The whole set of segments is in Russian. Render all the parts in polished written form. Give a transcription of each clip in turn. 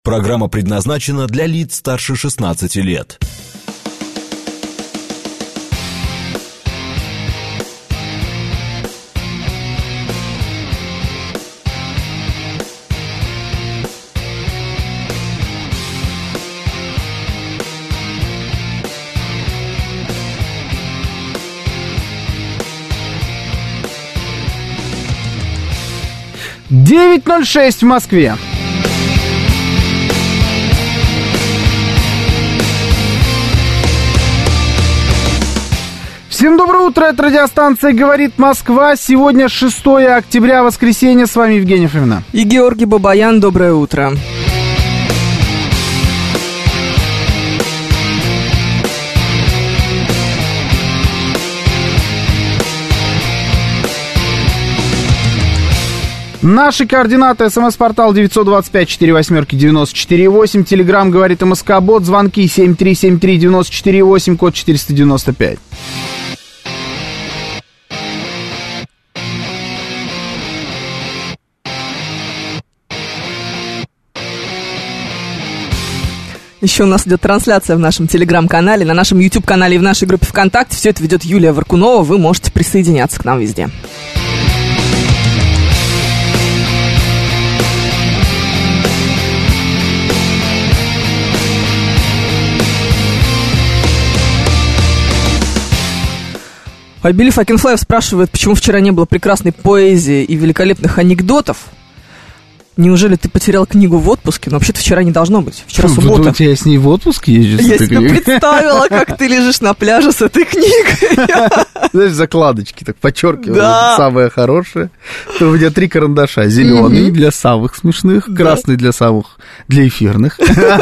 Программа предназначена для лиц старше 16 лет. «9:06 в Москве». Всем доброе утро, это радиостанция «Говорит Москва». Сегодня 6 октября, воскресенье. С вами Евгений Фомина. И Георгий Бабаян. Доброе утро. Наши координаты: СМС-портал 925-48-94-8, Телеграм «Говорит МСК», бот, звонки 7373-94-8, код 495. Еще у нас идет трансляция в нашем Телеграм-канале, на нашем YouTube-канале и в нашей группе ВКонтакте. Все это ведет Юлия Варкунова. Вы можете присоединяться к нам везде. Билли Факенфлайв спрашивает, почему вчера не было прекрасной поэзии и великолепных анекдотов. Неужели ты потерял книгу в отпуске? Но вообще-то вчера не должно быть. Вчера суббота. У тебя с ней в отпуске ездишь? Я себе представила, как ты лежишь на пляже с этой книгой. Знаешь, закладочки так подчеркиваю. Самое хорошее. У меня 3 карандаша. Зеленый для самых смешных, красный для самых, для эфирных.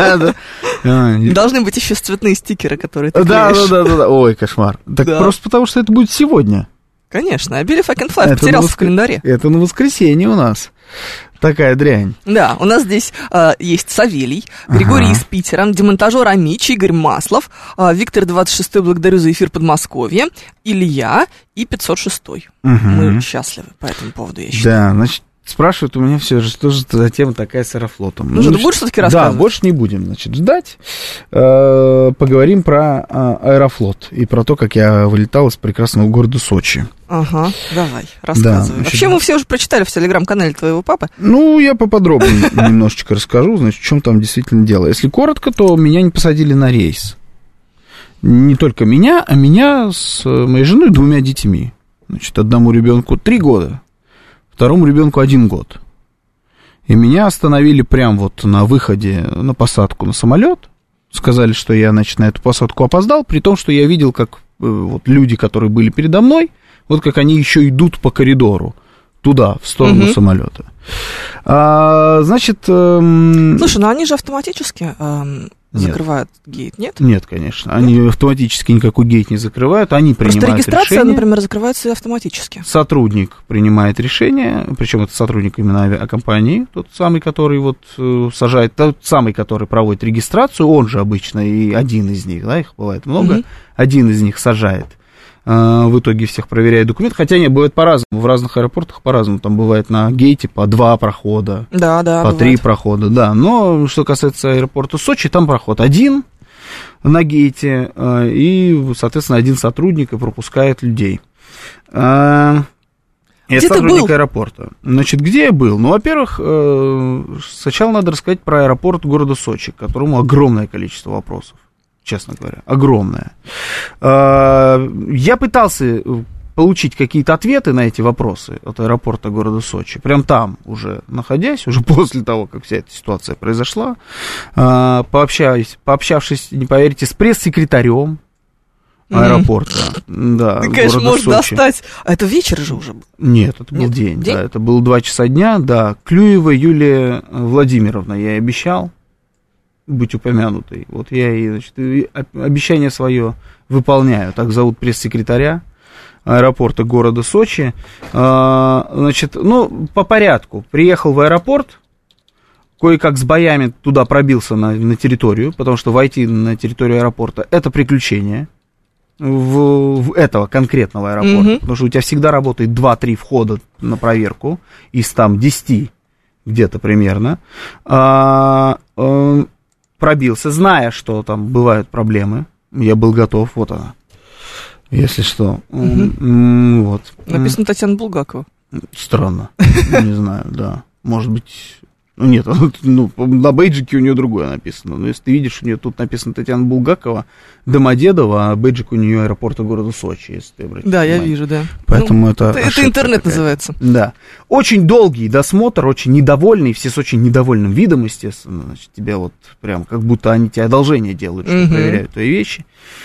Должны быть еще цветные стикеры, которые ты клеишь. Да. Ой, кошмар. Так просто потому, что это будет сегодня. Конечно. А Билли Факенфлайв потерялся в календаре. Это на воскресенье у нас. Такая дрянь. Да, у нас здесь есть Савелий, Григорий из Питера, демонтажер Амич, Игорь Маслов, Виктор 26-й, благодарю за эфир Подмосковье, Илья и 506-й. Мы счастливы по этому поводу, я считаю. Да, значит, спрашивают у меня все же, что же за тема такая с Аэрофлотом. Ну, ты будешь все-таки рассказывать? Да, больше не будем, значит, ждать. Поговорим про Аэрофлот и про то, как я вылетал из прекрасного города Сочи. Ага, давай, рассказывай. Да, вообще мы все уже прочитали в телеграм-канале твоего папы. Ну, я поподробнее немножечко расскажу, значит, в чем там действительно дело. Если коротко, то меня не посадили на рейс. Не только меня, а меня с моей женой и 2 детьми. Значит, одному ребенку 3 года, второму ребенку 1 год. И меня остановили прямо вот на выходе на посадку на самолет. Сказали, что я, значит, на эту посадку опоздал, при том, что я видел, как вот люди, которые были передо мной, вот как они еще идут по коридору туда, в сторону самолета. Значит... Слушай, ну они же автоматически закрывают гейт, нет? Нет, конечно. Они автоматически никакой гейт не закрывают, они принимают решение. Просто регистрация, например, закрывается автоматически. Сотрудник принимает решение, причем это сотрудник именно авиакомпании, тот самый, который вот сажает, тот самый, который проводит регистрацию, он же обычно и один из них, да, их бывает много, один из них сажает. В итоге всех проверяет документы, хотя они бывают по-разному, в разных аэропортах по-разному, там бывает на гейте по 2 прохода, по 3 прохода, да, но что касается аэропорта Сочи, там проход 1 на гейте, и, соответственно, 1 сотрудник и пропускает людей. Я сотрудник аэропорта. Значит, где я был? Ну, во-первых, сначала надо рассказать про аэропорт города Сочи, к которому огромное количество вопросов. Честно говоря, огромное. Я пытался получить какие-то ответы на эти вопросы от аэропорта города Сочи, прям там уже находясь, уже после того, как вся эта ситуация произошла, пообщавшись, не поверите, с пресс-секретарем аэропорта. Да, ты, конечно, можешь Сочи достать. А это вечер же уже был? Нет, это был день? Да, это было 2 часа дня, да. Клюева Юлия Владимировна, я ей обещал быть упомянутой. Вот я и, значит, обещание свое выполняю. Так зовут пресс-секретаря аэропорта города Сочи. Значит, ну, по порядку. Приехал в аэропорт, кое-как с боями туда пробился на территорию, потому что войти на территорию аэропорта — это приключение. В этого конкретного аэропорта. Потому что у тебя всегда работает 2-3 входа на проверку из там 10 где-то примерно. пробился, зная, что там бывают проблемы. Я был готов, вот она. Если что. Вот. Написано Татьяна Булгакова. Странно. Не знаю, да. Может быть... Нет, на бейджике у нее другое написано. Но если ты видишь, у нее тут написано Татьяна Булгакова, Домодедово, а бейджик у нее аэропорта города Сочи, если ты обратишь внимание. Я вижу, да. Поэтому это интернет такая. Называется. Да. Очень долгий досмотр, очень недовольный, все с очень недовольным видом, естественно. Значит, тебя вот прям как будто они тебе одолжение делают, что проверяют твои вещи.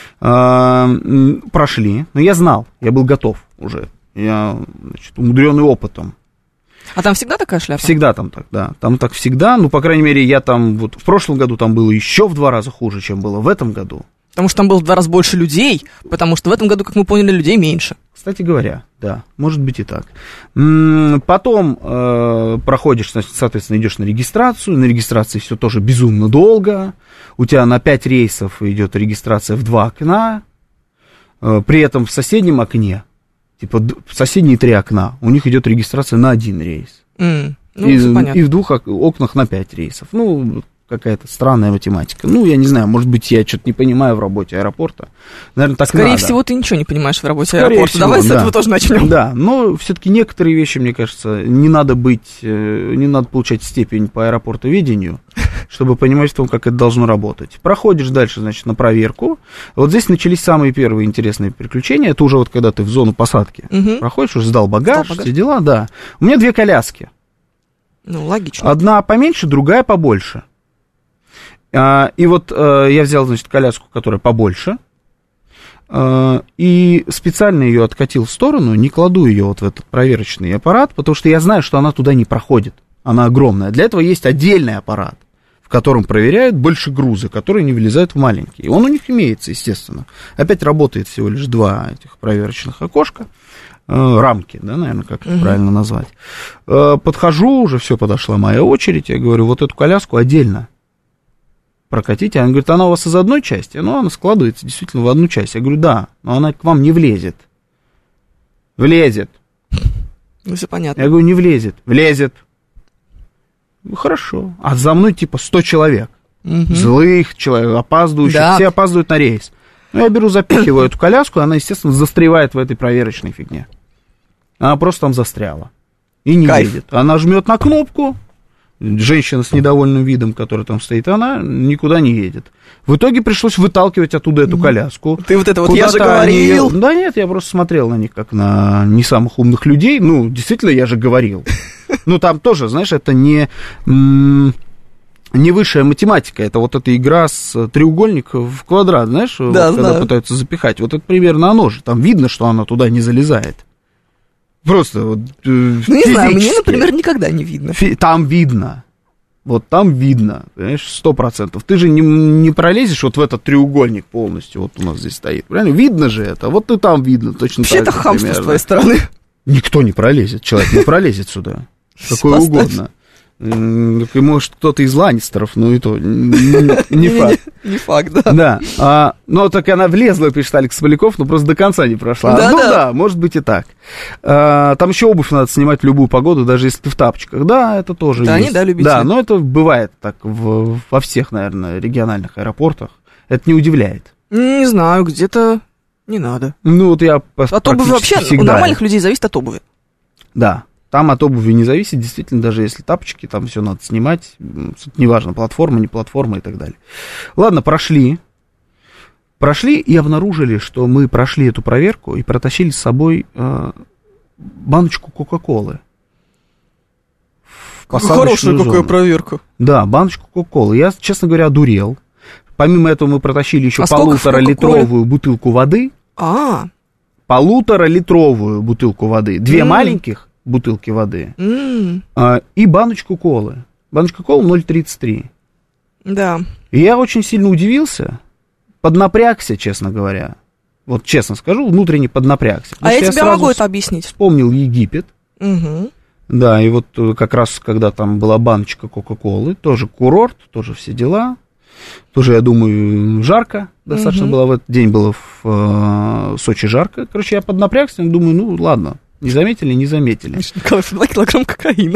Прошли, но я знал, я был готов уже. Я, значит, умудренный опытом. А там всегда такая шляпа? Всегда там так, да. Там так всегда. Ну, по крайней мере, я там вот в прошлом году там было еще в 2 раза хуже, чем было в этом году. Потому что там было в 2 раза больше людей, потому что в этом году, как мы поняли, людей меньше. Кстати говоря, да, может быть и так. Потом проходишь, соответственно, идешь на регистрацию. На регистрации все тоже безумно долго. У тебя на 5 рейсов идет регистрация в 2 окна. При этом в соседнем окне, типа в соседние 3 окна, у них идет регистрация на 1 рейс. И в 2 окнах на 5 рейсов. Ну, какая-то странная математика. Ну, я не знаю, может быть, я что-то не понимаю в работе аэропорта. Наверное, так Скорее надо. всего, ты ничего не понимаешь в работе Скорее аэропорта. всего, Давай с этого тоже начнем. Да, но все-таки некоторые вещи, мне кажется, не надо получать степень по аэропортоведению, чтобы понимать в том, как это должно работать. Проходишь дальше, значит, на проверку. Вот здесь начались самые первые интересные приключения. Это уже вот когда ты в зону посадки проходишь, уже сдал багаж, все дела, да. У меня 2 коляски. Ну, логично. Одна поменьше, другая побольше. И вот я взял, значит, коляску, которая побольше, и специально ее откатил в сторону, не кладу ее вот в этот проверочный аппарат, потому что я знаю, что она туда не проходит, она огромная. Для этого есть отдельный аппарат, в котором проверяют большегрузы, которые не влезают в маленькие. Он у них имеется, естественно. Опять работает всего лишь 2 этих проверочных окошка, рамки, да, наверное, как это правильно назвать. Подхожу, уже все, подошла моя очередь, я говорю, вот эту коляску отдельно прокатите. Она говорит, она у вас из одной части? Ну, она складывается действительно в одну часть. Я говорю, да, но она к вам не влезет. Влезет. Ну, все понятно. Я говорю, не влезет. Влезет. Ну, хорошо. А за мной типа 100 человек. Злых человек, опаздывающих. Да. Все опаздывают на рейс. Ну, я беру, запихиваю эту коляску, она, естественно, застревает в этой проверочной фигне. Она просто там застряла. И не едет. Она жмет на кнопку. Женщина с недовольным видом, которая там стоит, она никуда не едет. В итоге пришлось выталкивать оттуда эту коляску. Ты вот это вот, я же говорил. Да нет, я просто смотрел на них, как на не самых умных людей. Ну, действительно, я же говорил. Ну, там тоже, знаешь, это не высшая математика. Это вот эта игра с треугольника в квадрат, знаешь, да, вот, когда пытаются запихать. Вот это примерно оно же. Там видно, что она туда не залезает. Просто вот, ну, не знаю, мне, например, никогда не видно. Там видно. Вот там видно, понимаешь, 100%. Ты же не пролезешь вот в этот треугольник полностью, вот у нас здесь стоит, правильно? Видно же это, вот и там видно точно вообще так же. Вообще это хамство примерно. с твоей стороны. Никто не пролезет, человек не пролезет сюда. Какое угодно. И может кто-то из Ланнистеров, ну и то, не факт. Не факт, да. Да, ну так она влезла, пишет Алекс Поляков, но просто до конца не прошла. Да, ну да, может быть и так. Там еще обувь надо снимать в любую погоду, даже если ты в тапочках. Да, это тоже есть. Да, они, да, любители. Да, но это бывает так во всех, наверное, региональных аэропортах. Это не удивляет. Не знаю, где-то не надо. Ну вот я от обуви вообще, у нормальных людей зависит от обуви. Да. Там от обуви не зависит, действительно, даже если тапочки, там все надо снимать, неважно, платформа, не платформа и так далее. Ладно, прошли и обнаружили, что мы прошли эту проверку и протащили с собой баночку Кока-Колы. Хорошая какая проверка. Да, баночку Кока-Колы. Я, честно говоря, одурел. Помимо этого мы протащили еще 1,5-литровую бутылку воды. 1,5-литровую бутылку воды. 2 маленьких бутылки воды и баночку колы. Баночка колы 0,33. Да. И я очень сильно удивился, поднапрягся, честно говоря. Вот честно скажу, внутренне поднапрягся. А я тебе могу это объяснить. Вспомнил Египет. Да, и вот как раз, когда там была баночка Кока-Колы, тоже курорт, тоже все дела. Тоже, я думаю, жарко достаточно было в этот день, было в Сочи жарко. Короче, я поднапрягся, думаю, ну ладно. Не заметили, не заметили. Николай, 2 килограмма кокаина.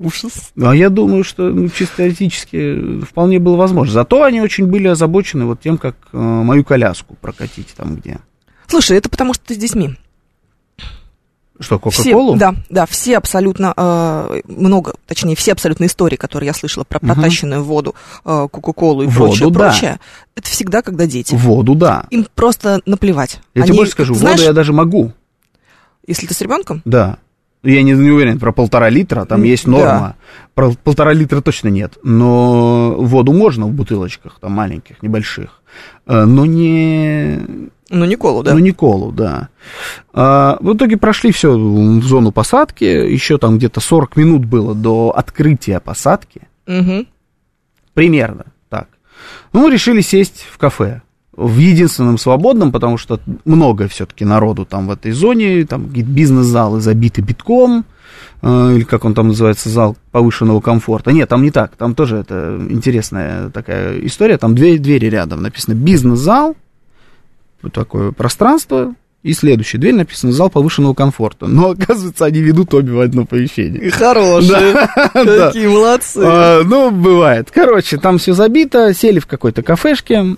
Ужас. А я думаю, что чисто теоретически вполне было возможно. Зато они очень были озабочены вот тем, как мою коляску прокатить там где. Слушай, это потому что ты с детьми. Что, Кока-Колу? Да, все абсолютно, все абсолютно истории, которые я слышала про протащенную в воду Кока-Колу и прочее, это всегда, когда дети. Воду, да. Им просто наплевать. Я тебе больше скажу, воду я даже могу. Если ты с ребенком? Да. Я не уверен про 1,5 литра, там есть норма. Про 1,5 литра точно нет. Но воду можно в бутылочках, там маленьких, небольших. Но не... Ну, не колу, да? Ну, не колу, да. В итоге прошли все в зону посадки. Еще там где-то 40 минут было до открытия посадки. Угу. Примерно так. Ну, мы решили сесть в кафе. В единственном свободном, потому что много все-таки народу там в этой зоне. Там бизнес-залы забиты битком. Или как он там называется, зал повышенного комфорта. Нет, там не так. Там тоже это интересная такая история. Там две двери рядом. Написано бизнес-зал. Такое пространство, и следующая дверь написано «Зал повышенного комфорта». Но, оказывается, они ведут обе в одно помещение. Хорошие, какие молодцы. Ну, бывает. Короче, там все забито, сели в какой-то кафешке,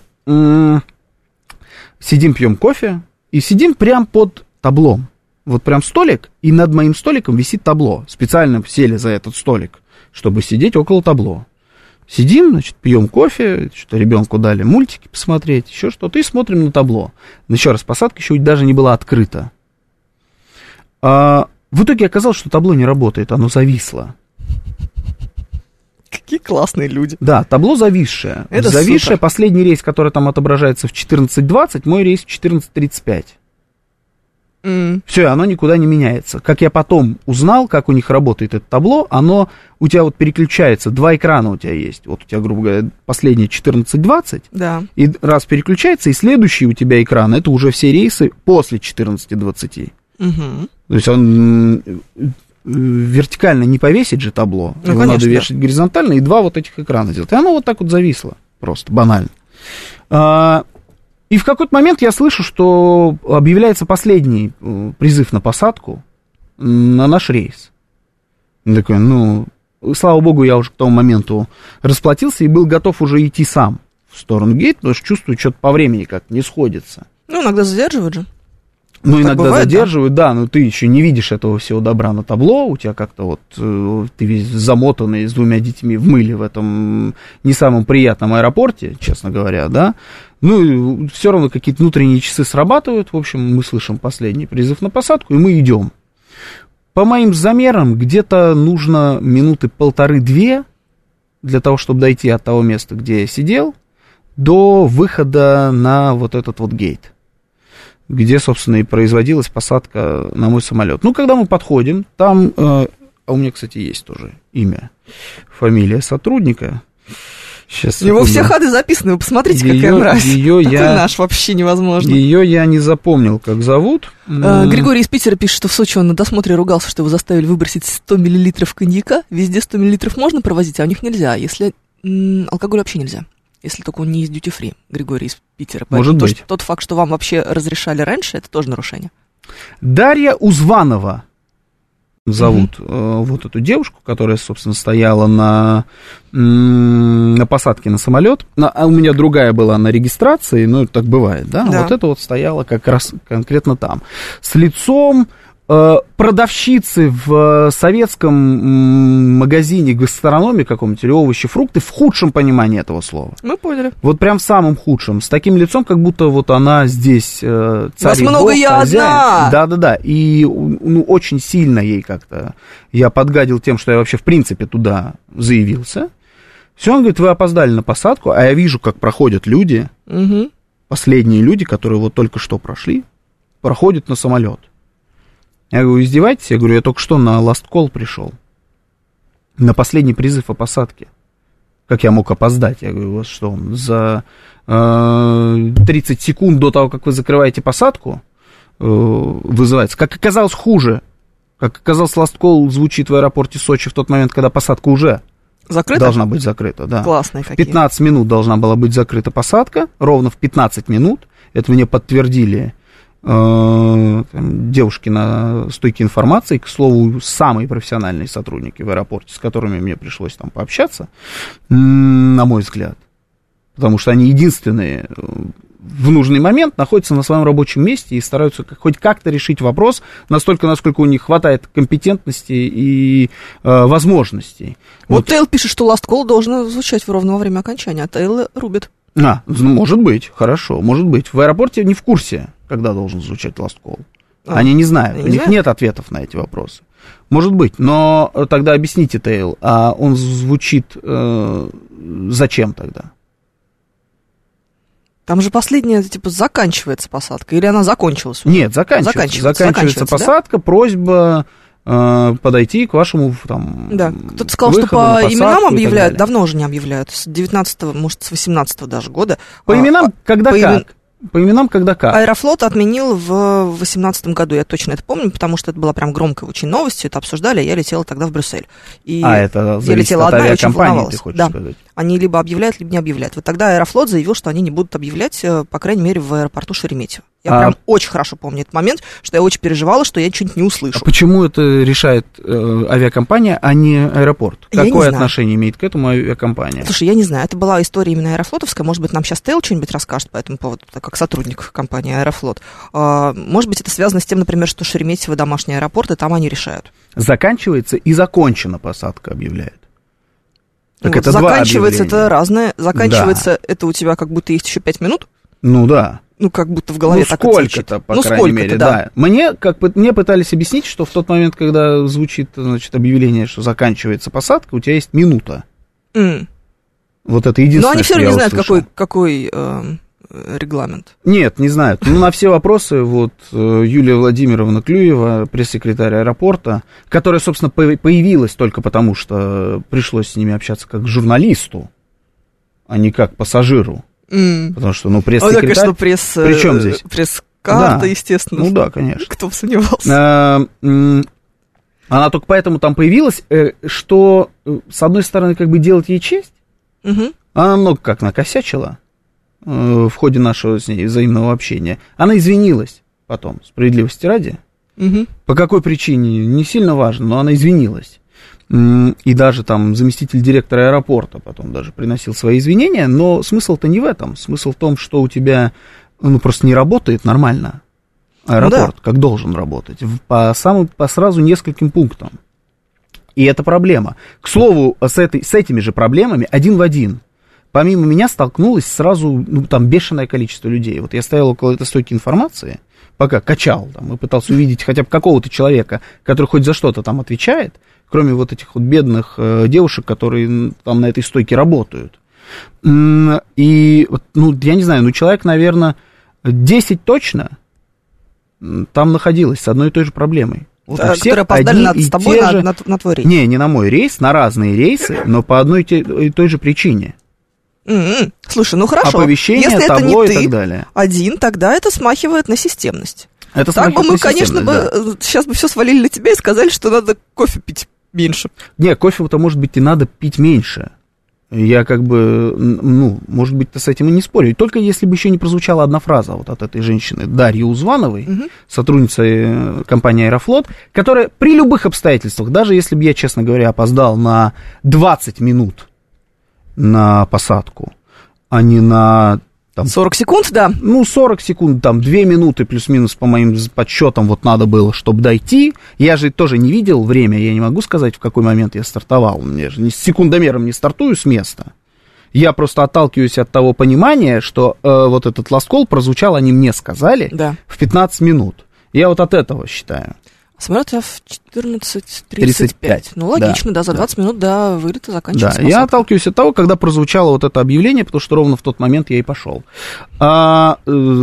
сидим, пьем кофе, и сидим прям под таблом. Вот прям столик, и над моим столиком висит табло. Специально сели за этот столик, чтобы сидеть около табло. Сидим, значит, пьем кофе, что-то ребенку дали мультики посмотреть, еще что-то, и смотрим на табло. Еще раз, посадка еще даже не была открыта. В итоге оказалось, что табло не работает, оно зависло. Какие классные люди. Да, табло зависшее. Это зависшее, супер. Последний рейс, который там отображается в 14:20, мой рейс в 14:35. Все, оно никуда не меняется. Как я потом узнал, как у них работает это табло, оно у тебя вот переключается, 2 экрана у тебя есть. Вот у тебя, грубо говоря, последний 14:20, да. И раз переключается, и следующий у тебя экран, это уже все рейсы после 14:20. Угу. То есть он вертикально не повесить же табло, Ну, его конечно, надо вешать горизонтально, и 2 вот этих экрана делать. И оно вот так вот зависло, просто банально. И в какой-то момент я слышу, что объявляется последний призыв на посадку на наш рейс. Я такой, слава богу, я уже к тому моменту расплатился и был готов уже идти сам в сторону гейт, потому что чувствую, что-то по времени как-то не сходится. Ну, иногда задерживают же. Ну, иногда бывает, задерживают, да, но ты еще не видишь этого всего добра на табло, у тебя как-то вот, ты весь замотанный с 2 детьми в мыле в этом не самом приятном аэропорте, честно говоря, да. Ну, все равно какие-то внутренние часы срабатывают, в общем, мы слышим последний призыв на посадку, и мы идем. По моим замерам, где-то нужно минуты 1,5-2 для того, чтобы дойти от того места, где я сидел, до выхода на вот этот вот гейт, где, собственно, и производилась посадка на мой самолет. Ну, когда мы подходим, там, а у меня, кстати, есть тоже имя, фамилия сотрудника. Сейчас, у него все ходы записаны, вы посмотрите, какая мразь. Такой наш вообще невозможно. Ее я не запомнил, как зовут. Григорий из Питера пишет, что в Сочи он на досмотре ругался, что его заставили выбросить 100 миллилитров коньяка. Везде 100 миллилитров можно провозить, а у них нельзя, если алкоголь вообще нельзя. Если только он не из duty-free, Григорий из Питера. Может быть. Тот факт, что вам вообще разрешали раньше, это тоже нарушение. Дарья Узванова зовут вот эту девушку, которая, собственно, стояла на посадке на самолет. А у меня другая была на регистрации, ну, так бывает, да? Вот это вот стояла как раз конкретно там. С лицом продавщицы в советском магазине гастрономии каком-нибудь, или овощи, фрукты, в худшем понимании этого слова. Мы поняли. Вот прям в самом худшем. С таким лицом, как будто вот она здесь царь. Вас много, я одна! Да-да-да. И очень сильно ей как-то я подгадил тем, что я вообще в принципе туда заявился. Все, он говорит, вы опоздали на посадку, а я вижу, как проходят люди, последние люди, которые вот только что прошли, проходят на самолет. Я говорю, издеваетесь? Я говорю, я только что на last call пришел. На последний призыв о посадке. Как я мог опоздать? Я говорю, вот что он, за 30 секунд до того, как вы закрываете посадку, вызывается. Как оказалось, хуже. Как оказалось, last call звучит в аэропорте Сочи в тот момент, когда посадка уже закрыта? Должна быть закрыта, да. Классные какие. 15 минут должна была быть закрыта посадка, ровно в 15 минут. Это мне подтвердили девушки на стойке информации, к слову, самые профессиональные сотрудники в аэропорте, с которыми мне пришлось там пообщаться, на мой взгляд, потому что они единственные в нужный момент находятся на своем рабочем месте и стараются хоть как-то решить вопрос настолько, насколько у них хватает компетентности и возможностей. Вот Тейл пишет, что Last Call должен звучать ровно во время окончания, а Тейл рубит. Может быть, хорошо, может быть. В аэропорте не в курсе, когда должен звучать Last Call. Они не знают, у них нет ответов на эти вопросы. Может быть, но тогда объясните, Тейл, а он звучит зачем тогда? Там же последняя, типа, заканчивается посадка, или она закончилась уже? Нет, заканчивается посадка, да? Просьба подойти к вашему там. Да, кто-то сказал, что по именам объявляют, давно уже не объявляют, с 19-го, может, с 18-го даже года. По именам, когда как? По именам, когда как? Аэрофлот отменил в 2018 году, я точно это помню, потому что это была прям громкая очень новость, это обсуждали, а я летела тогда в Брюссель. И это я летела одна и очень волновалась. Ты хочешь сказать? Они либо объявляют, либо не объявляют. Вот тогда Аэрофлот заявил, что они не будут объявлять, по крайней мере, в аэропорту Шереметьево. Я прям очень хорошо помню этот момент, что я очень переживала, что я что-нибудь не услышу. А почему это решает авиакомпания, а не аэропорт? Какое отношение имеет к этому авиакомпания? Слушай, я не знаю, это была история именно аэрофлотовская, может быть, нам сейчас Тейл что-нибудь расскажет по этому поводу, как сотрудник компании Аэрофлот. Может быть, это связано с тем, например, что Шереметьево домашний аэропорт, и там они решают. Заканчивается и закончена посадка, объявляет. Так вот, это заканчивается это разное. Заканчивается это у тебя как будто есть еще 5 минут. Ну да. Ну, как будто в голове так звучит. Сколько-то, по крайней мере, да. Мне пытались объяснить, что в тот момент, когда звучит, значит, объявление, что заканчивается посадка, у тебя есть минута. Вот это единственное, но они все равно не знают, услышал. какой регламент. Нет, не знают. Ну, на все вопросы вот Юлия Владимировна Клюева, пресс-секретарь аэропорта, которая, собственно, появилась только потому, что пришлось с ними общаться как к журналисту, а не как пассажиру. Потому что, пресс-секретарь... конечно, причем здесь? Пресс-карта, да. Естественно. Ну да, конечно. Кто бы сомневался. Она только поэтому там появилась, что, с одной стороны, как бы делать ей честь, она много как накосячила в ходе нашего с ней взаимного общения. Она извинилась потом, справедливости ради. По какой причине, не сильно важно, но она извинилась. И даже там заместитель директора аэропорта потом даже приносил свои извинения, но смысл-то не в этом. Смысл в том, что у тебя, просто не работает нормально аэропорт, как должен работать, по сразу нескольким пунктам. И это проблема. К слову, с этими же проблемами один в один. Помимо меня столкнулось сразу, бешеное количество людей. Вот я стоял около этой стойки информации, пока качал там, и пытался увидеть хотя бы какого-то человека, который хоть за что-то там отвечает, кроме вот этих вот бедных девушек, которые там на этой стойке работают. И, я не знаю, человек, наверное, 10 точно там находилось с одной и той же проблемой. Вот которые опоздали с тобой на твой рейс. Не на мой рейс, на разные рейсы, но по одной и той же причине. Слушай, хорошо. Оповещение, если табло это не и так далее. Один, тогда это смахивает на системность. Это так бы мы, конечно, сейчас бы все свалили на тебя и сказали, что надо кофе пить меньше. Не, кофе-то, может быть, и надо пить меньше. Я может быть-то с этим и не спорю. И только если бы еще не прозвучала одна фраза вот от этой женщины, Дарьи Узвановой, сотрудницы компании «Аэрофлот», которая при любых обстоятельствах, даже если бы я, честно говоря, опоздал на 20 минут на посадку, а не на... 40 секунд, да? 40 секунд, 2 минуты плюс-минус по моим подсчетам надо было, чтобы дойти. Я же тоже не видел время, я не могу сказать, в какой момент я стартовал. Я же с секундомером не стартую с места. Я просто отталкиваюсь от того понимания, что вот этот last call прозвучал, они мне сказали, в 15 минут. Я от этого считаю. Смотрю, у тебя в 14:35. Логично, да, за 20 минут до вылета заканчивается посадка. Я отталкиваюсь от того, когда прозвучало вот это объявление, потому что ровно в тот момент я и пошел. В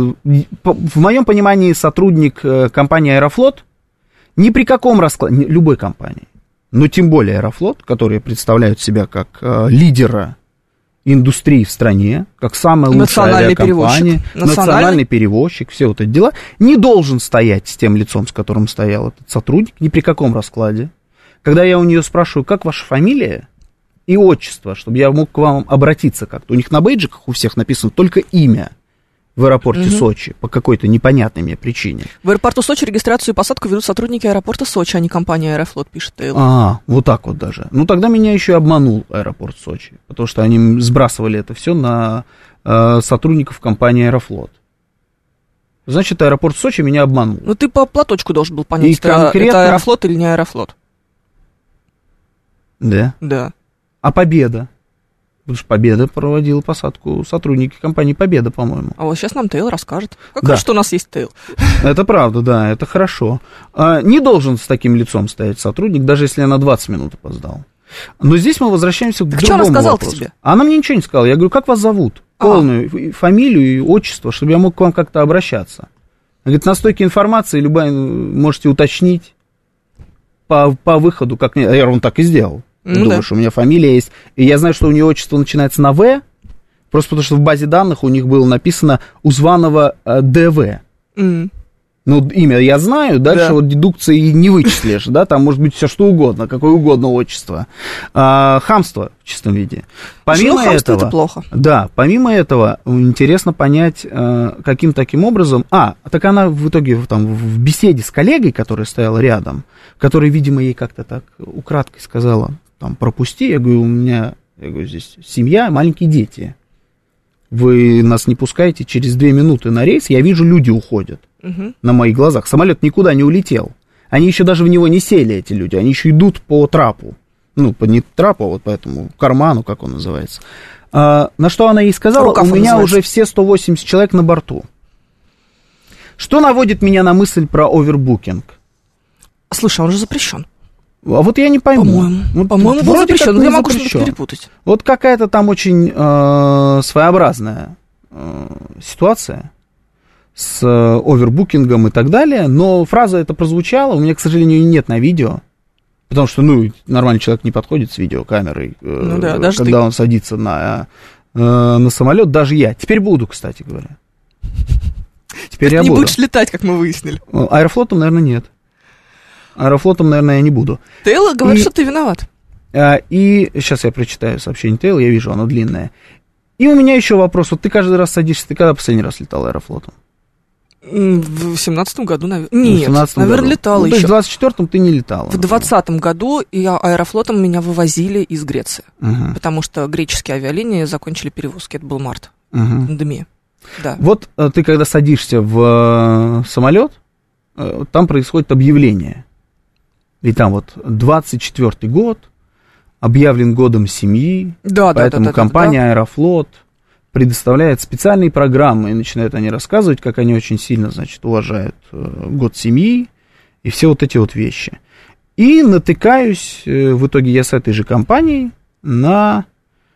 моем понимании сотрудник компании «Аэрофлот» ни при каком раскладе, любой компании, но тем более «Аэрофлот», которые представляют себя как лидера индустрии в стране, как самая лучшая авиакомпания, национальный перевозчик, все вот эти дела, не должен стоять с тем лицом, с которым стоял этот сотрудник, ни при каком раскладе. Когда я у нее спрашиваю, как ваша фамилия и отчество, чтобы я мог к вам обратиться как-то. У них на бейджиках у всех написано только имя. в аэропорте Сочи по какой-то непонятной мне причине. В аэропорту Сочи регистрацию и посадку ведут сотрудники аэропорта Сочи, а не компания «Аэрофлот», пишет Тейл. Вот так вот даже. Ну, тогда меня еще и обманул аэропорт Сочи, потому что они сбрасывали это все на сотрудников компании «Аэрофлот». Значит, аэропорт Сочи меня обманул. Ну, ты по платочку должен был понять, это «Аэрофлот» или не «Аэрофлот». Да? Да. А «Победа»? Потому что «Победа» проводила посадку сотрудники компании «Победа», по-моему. А вот сейчас нам Тейл расскажет. Как хорошо, что у нас есть Тейл. Это правда, да, это хорошо. Не должен с таким лицом стоять сотрудник, даже если я на 20 минут опоздал. Но здесь мы возвращаемся к другому вопросу. Что она сказала тебе? Она мне ничего не сказала. Я говорю, как вас зовут? Полную фамилию и отчество, чтобы я мог к вам как-то обращаться. Она говорит, на стойке информации любая можете уточнить по выходу, как мне. Я ровно так и сделал. Думаешь, у меня фамилия есть. И я знаю, что у нее отчество начинается на В, просто потому что в базе данных у них было написано Узванова ДВ. Ну, имя я знаю, дальше вот дедукции не вычислишь, да, там может быть все что угодно, какое угодно отчество. Хамство в чистом виде. Помимо этого, это плохо. Да, помимо этого, интересно понять, каким таким образом... так она в итоге там, в беседе с коллегой, которая стояла рядом, которая, видимо, ей как-то так украдкой сказала, там, пропусти, я говорю, здесь семья, маленькие дети. Вы нас не пускаете через 2 минуты на рейс, я вижу, люди уходят на моих глазах. Самолет никуда не улетел. Они еще даже в него не сели, эти люди. Они еще идут по трапу. Ну, не трапу, а вот по этому карману, как он называется. На что она ей сказала, у меня уже все 180 человек на борту. Что наводит меня на мысль про овербукинг? Слушай, он же запрещен. А вот я не пойму. По-моему, был запрещен, но я могу что-то перепутать. Вот какая-то там очень своеобразная ситуация с овербукингом и так далее, но фраза эта прозвучала, у меня, к сожалению, нет на видео, потому что, нормальный человек не подходит с видеокамерой, когда он садится на самолет, даже я. Теперь буду, кстати говоря. Теперь я буду. Не будешь летать, как мы выяснили. Аэрофлотом, наверное, нет. Аэрофлотом, наверное, я не буду. Тейл говорит, что ты виноват. И сейчас я прочитаю сообщение Тейла, я вижу, оно длинное. И у меня еще вопрос. Вот ты каждый раз садишься, ты когда последний раз летал Аэрофлотом? В 17-м году, наверное. Нет, наверное, летала еще. То есть в 24-м ты не летала? В 20-м году Аэрофлотом меня вывозили из Греции, потому что греческие авиалинии закончили перевозки. Это был март, пандемия. Да. Вот ты когда садишься в самолет, там происходит объявление. И там вот 24-й год, объявлен годом семьи, поэтому компания «Аэрофлот» предоставляет специальные программы, и начинают они рассказывать, как они очень сильно, значит, уважают год семьи и все вот эти вот вещи. И натыкаюсь, в итоге я с этой же компанией, на,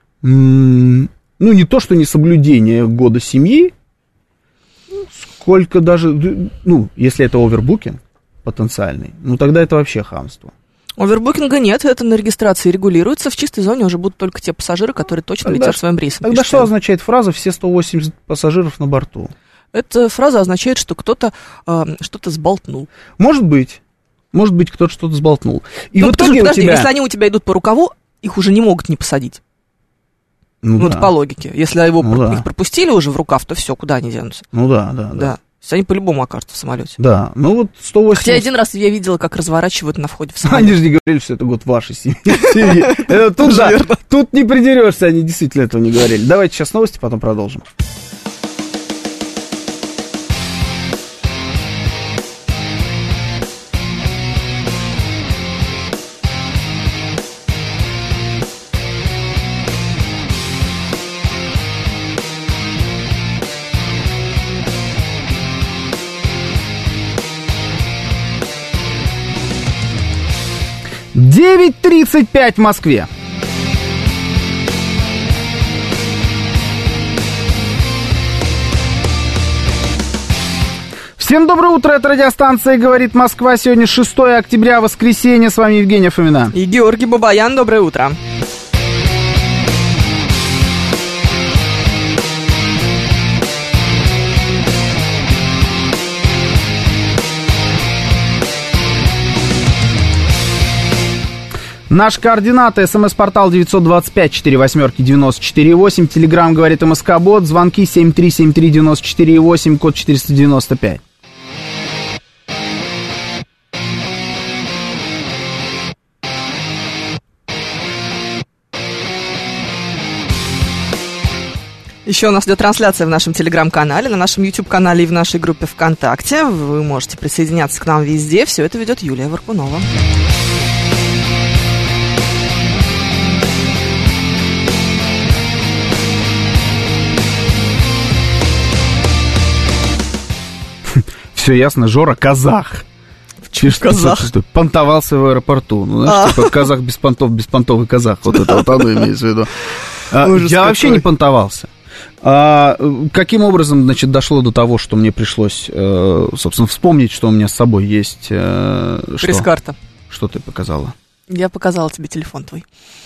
не то что несоблюдение года семьи, сколько даже, если это овербукинг потенциальный, тогда это вообще хамство. Овербукинга нет, это на регистрации регулируется. В чистой зоне уже будут только те пассажиры, которые точно летят своим рейсом. Тогда что означает фраза «все 180 пассажиров на борту»? Эта фраза означает, что кто-то что-то сболтнул. Может быть, кто-то что-то сболтнул. И в итоге подожди, если они у тебя идут по рукаву, их уже не могут не посадить. Это по логике. Если их пропустили уже в рукав, то все, куда они денутся? Да. То есть они по-любому окажутся в самолете. Да, 180... Хотя один раз я видела, как разворачивают на входе в самолет. Они же не говорили, что это год вашей семьи. Тут не придерешься, они действительно этого не говорили. Давайте сейчас новости, потом продолжим. — 9:35 в Москве. Всем доброе утро, это радиостанция «Говорит Москва». Сегодня 6 октября, воскресенье. С вами Евгения Фомина. И Георгий Бабаян. Доброе утро. Наши координаты: СМС-портал 925-48-94-8, Телеграм говорит МСК-бот, звонки 7373-94-8, код 495. Еще у нас идет трансляция в нашем Телеграм-канале, на нашем YouTube-канале и в нашей группе ВКонтакте. Вы можете присоединяться к нам везде. Все это ведет Юлия Варкунова. Все ясно, Жора казах. Казах. Понтовался в аэропорту. Ну, знаешь, типа казах без понтов, беспонтовый казах. Вот это вот оно имеется в виду. Я вообще не понтовался. Каким образом, значит, дошло до того, что мне пришлось, собственно, вспомнить, что у меня с собой есть... Пресс-карта. Что ты показала? Я показала тебе телефон твой.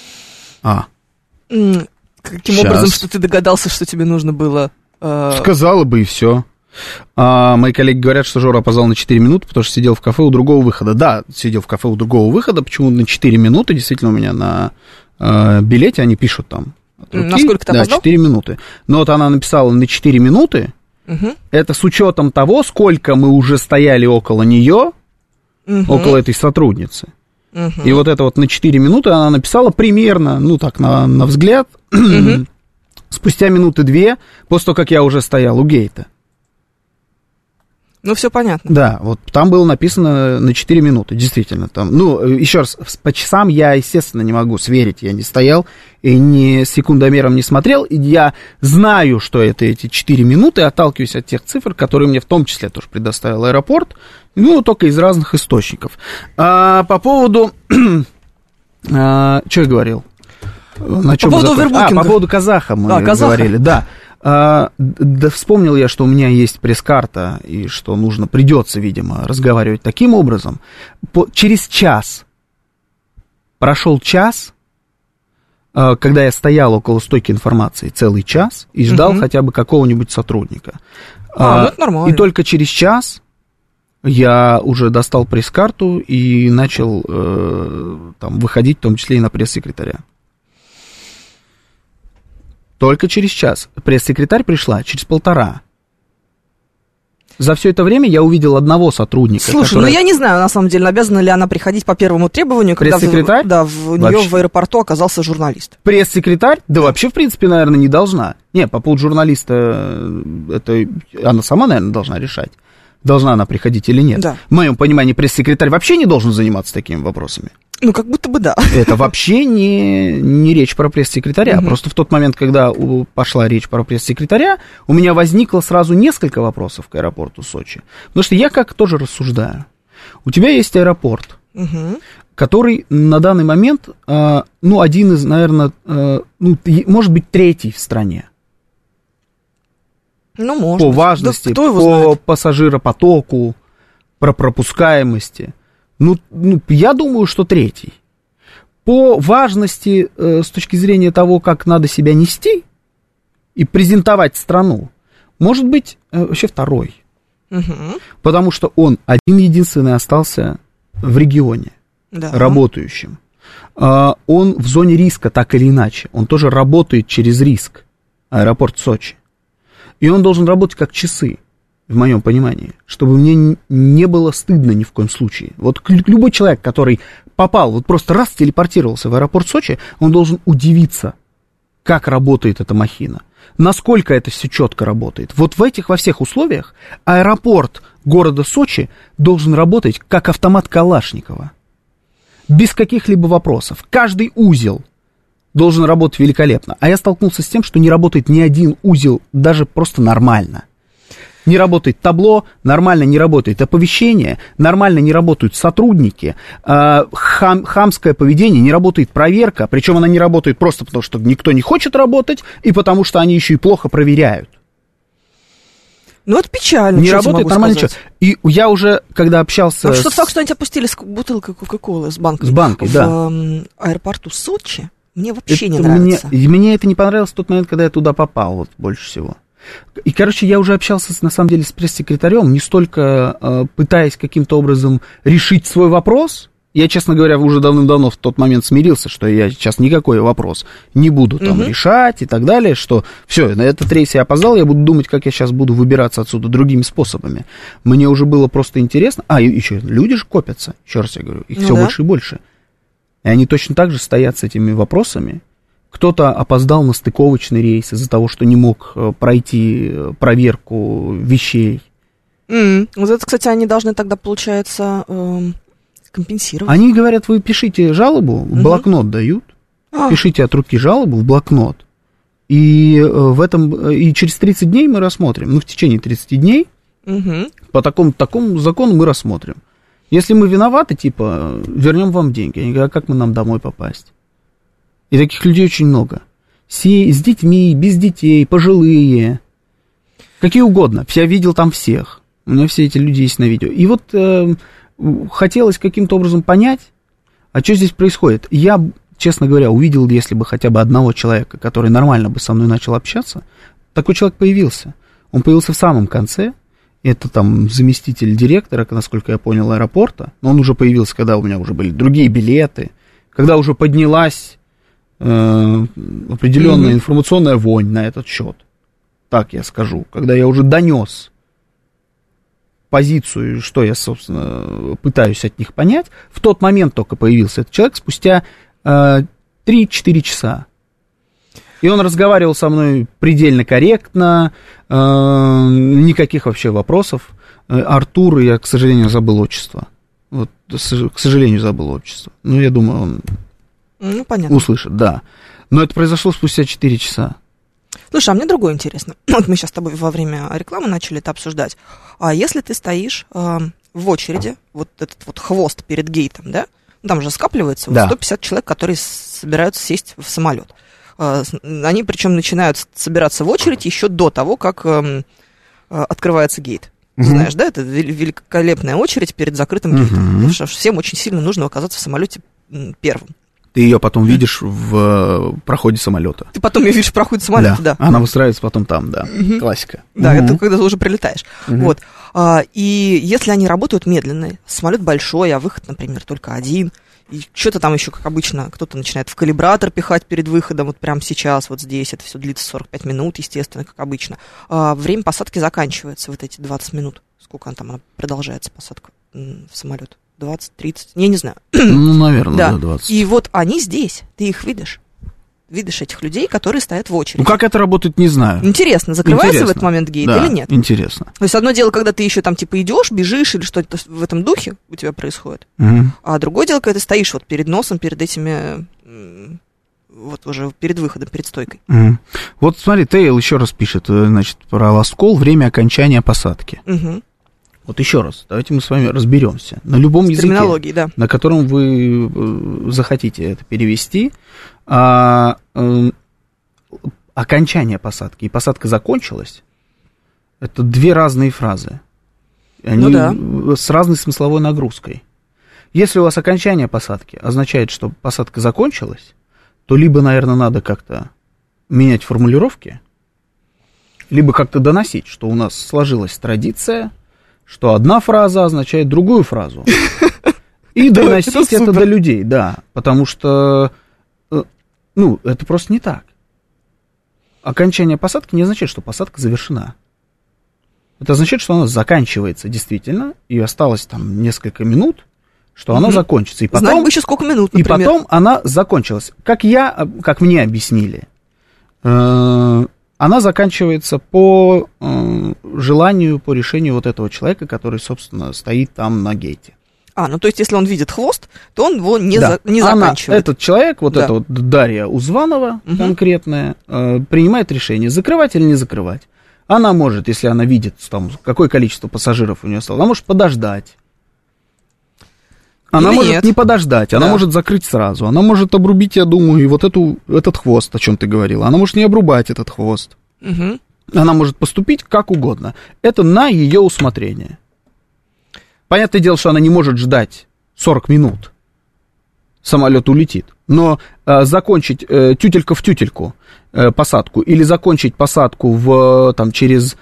Каким образом, что ты догадался, что тебе нужно было... Сказала бы, и все. Мои коллеги говорят, что Жора опоздал на 4 минуты, потому что сидел в кафе у другого выхода. Да, сидел в кафе у другого выхода. Почему на 4 минуты? Действительно, у меня на билете они пишут там. Насколько ты опоздал? 4 минуты. Но вот она написала на 4 минуты. Угу. Это с учетом того, сколько мы уже стояли около нее, около этой сотрудницы. Угу. И вот это вот на 4 минуты она написала примерно, ну так, на взгляд, спустя минуты 2, после того, как я уже стоял у гейта. Ну, все понятно. Да, вот там было написано на 4 минуты, действительно. Там, ну, еще раз, по часам я, естественно, не могу сверить. Я не стоял и ни секундомером не смотрел. И я знаю, что это эти 4 минуты, отталкиваюсь от тех цифр, которые мне в том числе тоже предоставил аэропорт. Ну, только из разных источников. По поводу... что я говорил? По поводу овербукинга. По поводу казаха мы говорили, да. Да, вспомнил я, что у меня есть пресс-карта, и что придется, видимо, разговаривать таким образом. Через час, прошел час, когда я стоял около стойки информации целый час и ждал хотя бы какого-нибудь сотрудника. Ну это нормально. И только через час я уже достал пресс-карту и начал там выходить, в том числе и на пресс-секретаря. Только через час. Пресс-секретарь пришла через 1,5. За все это время я увидел одного сотрудника. Слушай, ну я не знаю, на самом деле, обязана ли она приходить по первому требованию, когда пресс-секретарь? в нее в аэропорту оказался журналист. Пресс-секретарь? Да вообще, в принципе, наверное, не должна. Не, по поводу журналиста, это она сама, наверное, должна решать. Должна она приходить или нет. Да. В моем понимании, пресс-секретарь вообще не должен заниматься такими вопросами. Ну, как будто бы да. Это вообще не речь про пресс-секретаря. Просто в тот момент, когда пошла речь про пресс-секретаря, у меня возникло сразу несколько вопросов к аэропорту Сочи. Потому что я как тоже рассуждаю. У тебя есть аэропорт, который на данный момент, один из, наверное, может быть, третий в стране. Ну, может. По важности, да, кто его по знает? Пассажиропотоку, про пропускаемости. Я думаю, что третий. По важности, с точки зрения того, как надо себя нести и презентовать страну, может быть, вообще второй. Потому что он один-единственный остался в регионе, работающим. Он в зоне риска, так или иначе. Он тоже работает через риск, аэропорт Сочи. И он должен работать как часы, в моем понимании, чтобы мне не было стыдно ни в коем случае. Вот любой человек, который попал, вот просто раз телепортировался в аэропорт Сочи, он должен удивиться, как работает эта махина, насколько это все четко работает. Вот во всех условиях аэропорт города Сочи должен работать как автомат Калашникова, без каких-либо вопросов. Каждый узел должен работать великолепно. А я столкнулся с тем, что не работает ни один узел даже просто нормально. Не работает табло, нормально не работает оповещение, нормально не работают сотрудники, хамское поведение, не работает проверка, причем она не работает просто потому, что никто не хочет работать, и потому что они еще и плохо проверяют. Ну, это печально. Не работает нормально ничего. И я уже, когда общался... Вот что-то факт, что они тебя пустили с бутылкой Кока-Колы, с банкой. С банкой, да. В аэропорту Сочи мне вообще не нравится. Мне это не понравилось в тот момент, когда я туда попал, вот, больше всего. И, короче, я уже общался, на самом деле, с пресс-секретарем, не столько пытаясь каким-то образом решить свой вопрос, Я, честно говоря, уже давным-давно в тот момент смирился, что я сейчас никакой вопрос не буду там решать и так далее, что все, на этот рейс я опоздал, я буду думать, как я сейчас буду выбираться отсюда другими способами. Мне уже было просто интересно. И еще люди же копятся, еще раз я говорю, их все больше и больше. И они точно так же стоят с этими вопросами. Кто-то опоздал на стыковочный рейс из-за того, что не мог пройти проверку вещей. Вот это, кстати, они должны тогда, получается... компенсировать. Они говорят, вы пишите жалобу, в блокнот дают, пишите от руки жалобу в блокнот, и через 30 дней мы рассмотрим, в течение 30 дней по такому закону мы рассмотрим. Если мы виноваты, вернем вам деньги. Они говорят, а как нам домой попасть? И таких людей очень много. С детьми, без детей, пожилые, какие угодно. Я видел там всех. У меня все эти люди есть на видео. И вот... хотелось каким-то образом понять, а что здесь происходит. Я, честно говоря, увидел, если бы хотя бы одного человека, который нормально бы со мной начал общаться, такой человек появился. Он появился в самом конце, это там заместитель директора, насколько я понял, аэропорта, но он уже появился, когда у меня уже были другие билеты, когда уже поднялась определенная информационная вонь на этот счет, так я скажу, когда я уже донес позицию, что я, собственно, пытаюсь от них понять. В тот момент только появился этот человек, спустя 3-4 часа. И он разговаривал со мной предельно корректно, никаких вообще вопросов. Артур, я, к сожалению, забыл отчество. Вот, к сожалению, забыл отчество. Ну, я думаю, он услышит, да. Но это произошло спустя 4 часа. Слушай, а мне другое интересно. Вот мы сейчас с тобой во время рекламы начали это обсуждать. А если ты стоишь в очереди, вот этот вот хвост перед гейтом, да? Там же скапливается 150 человек, которые собираются сесть в самолет. Они причем начинают собираться в очередь еще до того, как открывается гейт. Знаешь, да, это великолепная очередь перед закрытым гейтом. Потому что всем очень сильно нужно оказаться в самолете первым. Ты ее потом видишь в проходе самолета. Ты потом ее видишь в проходе самолета, да. Она выстраивается потом там, да. Классика. Да, это когда ты уже прилетаешь. Вот. И если они работают медленно, самолет большой, а выход, например, только один, и что-то там еще, как обычно, кто-то начинает в калибратор пихать перед выходом, вот прямо сейчас, вот здесь, это все длится 45 минут, естественно, как обычно. Время посадки заканчивается, вот эти 20 минут. Сколько она продолжается, посадка в самолет? 20, 30, я не знаю. Ну, наверное, да, 20. И вот они здесь, ты их видишь. Видишь этих людей, которые стоят в очереди. Ну, как это работает, не знаю. Интересно, закрывается в этот момент гейт или нет? Интересно. То есть одно дело, когда ты еще там идешь, бежишь или что-то в этом духе у тебя происходит. А другое дело, когда ты стоишь вот перед носом, перед этими, вот уже перед выходом, перед стойкой. Вот смотри, Тейл еще раз пишет, значит, про Ласкол, время окончания посадки. Вот еще раз, давайте мы с вами разберемся. На любом языке, да, на котором вы захотите это перевести, окончание посадки и посадка закончилась, это две разные фразы. Они с разной смысловой нагрузкой. Если у вас окончание посадки означает, что посадка закончилась, то либо, наверное, надо как-то менять формулировки, либо как-то доносить, что у нас сложилась традиция, что одна фраза означает другую фразу. И доносить это до людей, да. Потому что, это просто не так. Окончание посадки не означает, что посадка завершена. Это означает, что она заканчивается действительно, и осталось там несколько минут, что она закончится. И потом, знаем еще сколько минут, например. И потом она закончилась. Как мне объяснили, она заканчивается по желанию, по решению вот этого человека, который, собственно, стоит там на гейте. То есть, если он видит хвост, то он его не заканчивает. Этот человек, эта вот Дарья Узванова конкретная, принимает решение, закрывать или не закрывать. Она может, если она видит, там, какое количество пассажиров у нее стало, она может подождать. Она может не подождать, она может закрыть сразу, она может обрубить, я думаю, и вот этот хвост, о чем ты говорила, она может не обрубать этот хвост. Она может поступить как угодно. Это на ее усмотрение. Понятное дело, что она не может ждать 40 минут. Самолет улетит. Но закончить тютелька в тютельку посадку или закончить посадку через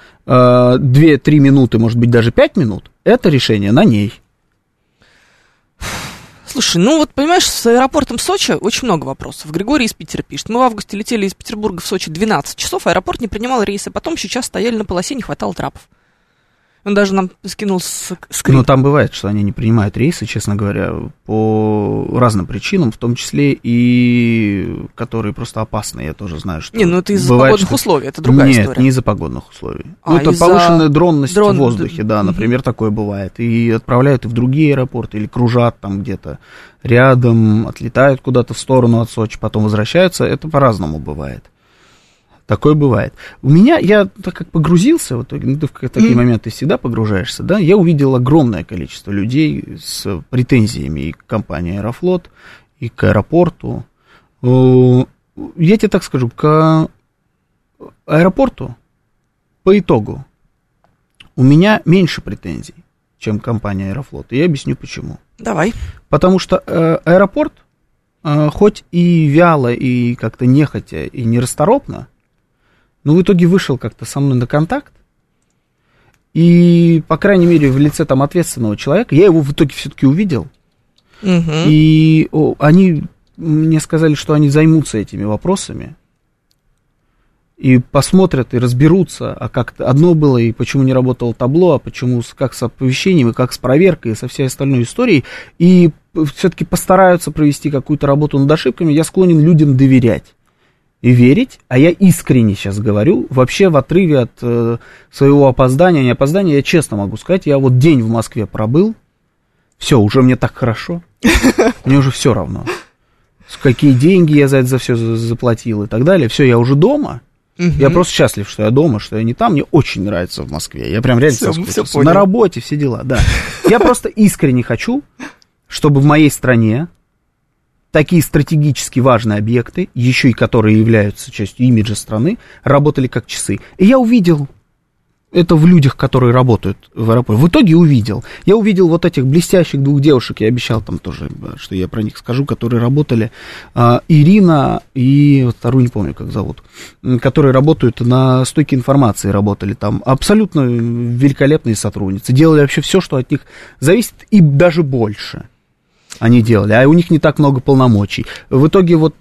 2-3 минуты, может быть, даже 5 минут, это решение на ней. Слушай, ну вот, понимаешь, с аэропортом Сочи очень много вопросов. Григорий из Питера пишет. Мы в августе летели из Петербурга в Сочи 12 часов, аэропорт не принимал рейсы, потом еще час стояли на полосе, не хватало трапов. Он даже нам скинул скрин. Ну, там бывает, что они не принимают рейсы, честно говоря, по разным причинам, в том числе и которые просто опасны, я тоже знаю, что... Не, ну это из-за бывает, погодных условий, это другая история. Нет, не из-за погодных условий. Ну, это повышенная дронность в воздухе, да, например, такое бывает. И отправляют и в другие аэропорты, или кружат там где-то рядом, отлетают куда-то в сторону от Сочи, потом возвращаются, это по-разному бывает. Такое бывает. У меня, я так как погрузился, вот, ты в такие моменты всегда погружаешься, да, я увидел огромное количество людей с претензиями и к компании «Аэрофлот», и к аэропорту. Я тебе так скажу, к аэропорту по итогу у меня меньше претензий, чем компания «Аэрофлот», и я объясню почему. Давай. Потому что аэропорт, хоть и вяло, и как-то нехотя, и нерасторопно, но в итоге вышел как-то со мной на контакт, и, по крайней мере, в лице там ответственного человека, я его в итоге все-таки увидел, и они мне сказали, что они займутся этими вопросами, и посмотрят, и разберутся, а как одно было, и почему не работало табло, а почему, как с оповещением, и как с проверкой, и со всей остальной историей, и все-таки постараются провести какую-то работу над ошибками. Я склонен людям доверять и верить, а я искренне сейчас говорю, вообще в отрыве от своего опоздания, не опоздания, я честно могу сказать, я вот день в Москве пробыл, все, уже мне так хорошо, мне уже все равно, какие деньги я за это все заплатил и так далее, все, я уже дома, я просто счастлив, что я дома, что я не там, мне очень нравится в Москве, я прям реально соскучился, на работе, все дела, да, я просто искренне хочу, чтобы в моей стране такие стратегически важные объекты, еще и которые являются частью имиджа страны, работали как часы. И я увидел это в людях, которые работают в аэропорте. В итоге увидел. Я увидел вот этих блестящих двух девушек, я обещал там тоже, что я про них скажу, которые работали, Ирина и вот вторую не помню, как зовут, которые работают на стойке информации, работали там. Абсолютно великолепные сотрудницы. Делали вообще все, что от них зависит, и даже больше. Они делали, а у них не так много полномочий. В итоге вот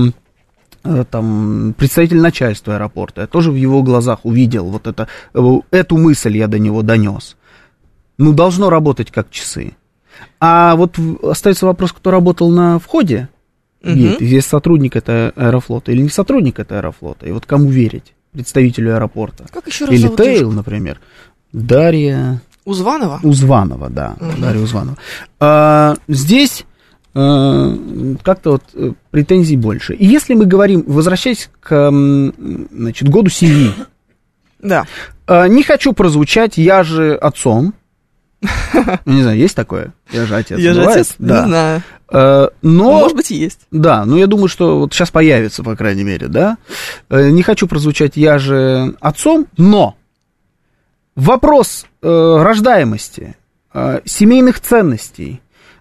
там представитель начальства аэропорта, я тоже в его глазах увидел вот эту мысль я до него донес. Ну, должно работать как часы. А вот остается вопрос, кто работал на входе, есть сотрудник это Аэрофлота или не сотрудник это Аэрофлота, и вот кому верить? Представителю аэропорта. Как еще раз или зовут Тейл, например. Дарья... Узванова? Узванова, да, Дарья Узванова. Здесь как-то вот претензий больше. И если мы говорим, возвращаясь к, значит, году семьи, да. Не хочу прозвучать, я же отцом. Не знаю, есть такое? Я же отец. Я же отец? Да. Не знаю. Но, может быть, и есть. Да, но я думаю, что вот сейчас появится, по крайней мере, да. Не хочу прозвучать, я же отцом, но вопрос рождаемости, семейных ценностей,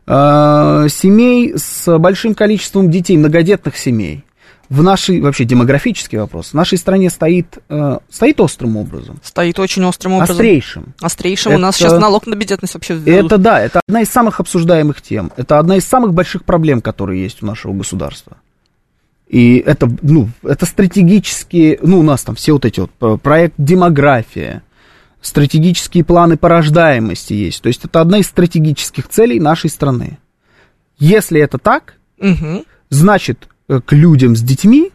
семей с большим количеством детей, многодетных семей, в нашей, вообще демографический вопрос, в нашей стране стоит острым образом. Стоит очень острым образом. Острейшим. У нас сейчас налог на бедность вообще введут. Это да, это одна из самых обсуждаемых тем. Это одна из самых больших проблем, которые есть у нашего государства. И это, это стратегические, у нас там все вот эти вот, проект демография, стратегические планы по рождаемости есть. То есть это одна из стратегических целей нашей страны. Если это так, значит, к людям с детьми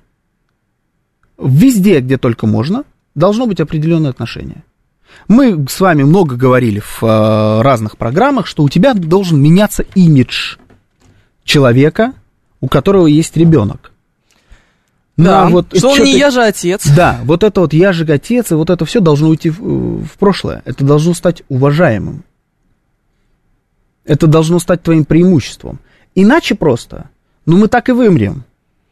везде, где только можно, должно быть определенное отношение. Мы с вами много говорили в разных программах, что у тебя должен меняться имидж человека, у которого есть ребенок. Да, вот что он не я же отец. Да, вот это вот я же отец, и вот это все должно уйти в прошлое. Это должно стать уважаемым. Это должно стать твоим преимуществом. Иначе просто, мы так и вымрем.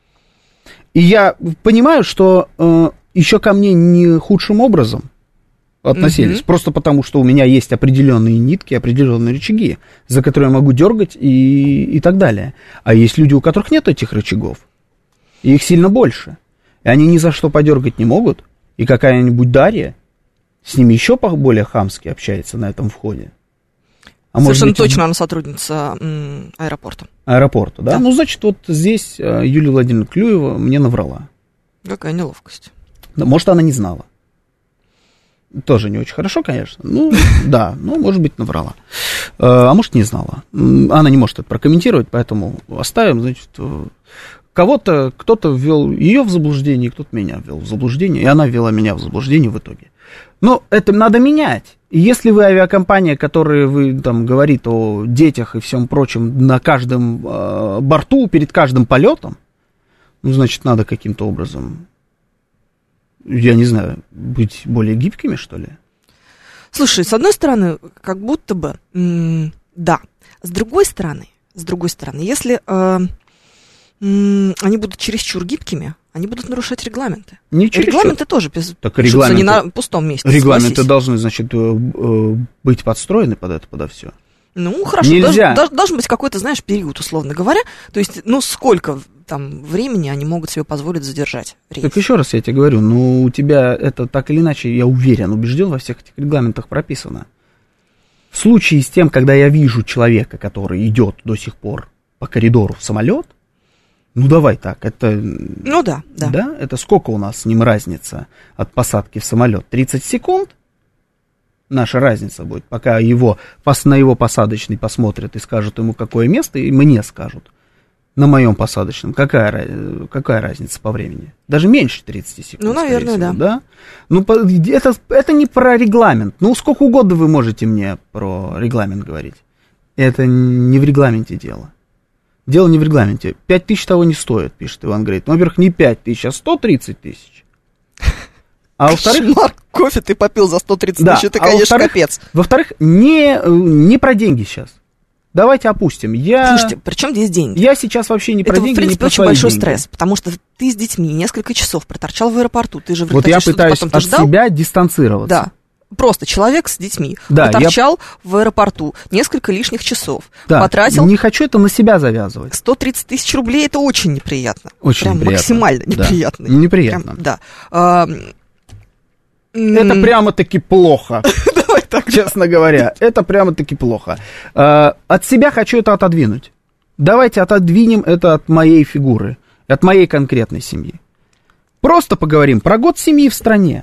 И я понимаю, что еще ко мне не худшим образом относились, просто потому, что у меня есть определенные нитки, определенные рычаги, за которые я могу дергать и так далее. А есть люди, у которых нет этих рычагов. И их сильно больше. И они ни за что подергать не могут. И какая-нибудь Дарья с ними еще более хамски общается на этом входе. Совершенно точно она сотрудница аэропорта. Аэропорта, да? Ну, значит, вот здесь Юлия Владимировна Клюева мне наврала. Какая неловкость. Может, она не знала. Тоже не очень хорошо, конечно. Ну, да, может быть, наврала. А может, не знала. Она не может это прокомментировать, поэтому оставим, значит, кто-то ввел ее в заблуждение, кто-то меня ввел в заблуждение, и она ввела меня в заблуждение в итоге. Но это надо менять. И если вы авиакомпания, которая вы там говорит о детях и всем прочем на каждом борту, перед каждым полетом, ну, значит, надо каким-то образом, я не знаю, быть более гибкими, что ли? Слушай, с одной стороны, как будто бы, да. С другой стороны, если они будут чересчур гибкими, они будут нарушать регламенты. Регламенты тоже пишутся не на пустом месте. Регламенты должны, значит, быть подстроены подо все. Ну, хорошо, должен быть какой-то, знаешь, период, условно говоря. То есть, сколько там времени они могут себе позволить задержать рейс. Так еще раз я тебе говорю, у тебя это так или иначе, я уверен, убежден, во всех этих регламентах прописано. В случае с тем, когда я вижу человека, который идет до сих пор по коридору в самолет, давай так, это... Ну да. Да, это сколько у нас с ним разница от посадки в самолет? 30 секунд? Наша разница будет, пока на его посадочный посмотрят и скажут ему, какое место, и мне скажут. На моем посадочном. Какая разница по времени? Даже меньше 30 секунд. Ну, наверное, всего, да. Это не про регламент. Сколько угодно вы можете мне про регламент говорить. Это не в регламенте дело. Дело не в регламенте. 5 тысяч того не стоит, пишет Иван Грейт. Во-первых, не 5 тысяч, а 130 тысяч. А во-вторых... Кофе ты попил за 130 тысяч, это, конечно, капец. Во-вторых, не про деньги сейчас. Давайте опустим. Слушайте, при чем здесь деньги? Я сейчас вообще не про деньги, не про свои деньги. Это, в принципе, очень большой стресс, потому что ты с детьми несколько часов проторчал в аэропорту, ты же в я пытаюсь от себя дистанцироваться. Да. Просто человек с детьми проторчал в аэропорту несколько лишних часов, потратил... Не хочу это на себя завязывать. 130 тысяч рублей, это очень неприятно. Очень неприятно. Максимально неприятно. Неприятно. Это прямо-таки плохо. Давай так. Честно говоря, это прямо-таки плохо. От себя хочу это отодвинуть. Давайте отодвинем это от моей фигуры, от моей конкретной семьи. Просто поговорим про год семьи в стране.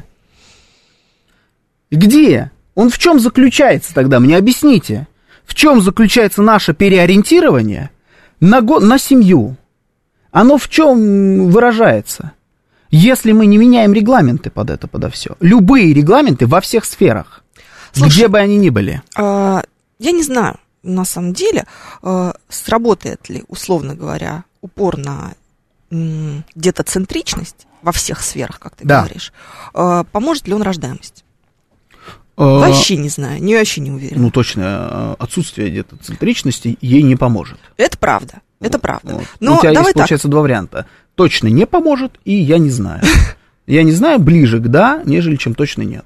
Где? Он в чем заключается тогда? Мне объясните. В чем заключается наше переориентирование на семью? Оно в чем выражается? Если мы не меняем регламенты подо все. Любые регламенты во всех сферах. Слушай, где бы они ни были. Я не знаю, на самом деле, сработает ли, условно говоря, упор на детоцентричность во всех сферах, как ты говоришь. Поможет ли он рождаемости? Вообще не знаю, вообще не уверена. Точно, отсутствие детоцентричности ей не поможет. Это правда, это правда. Но у тебя есть, получается, два варианта. Точно не поможет, и я не знаю. Я не знаю, ближе к да, нежели чем точно нет.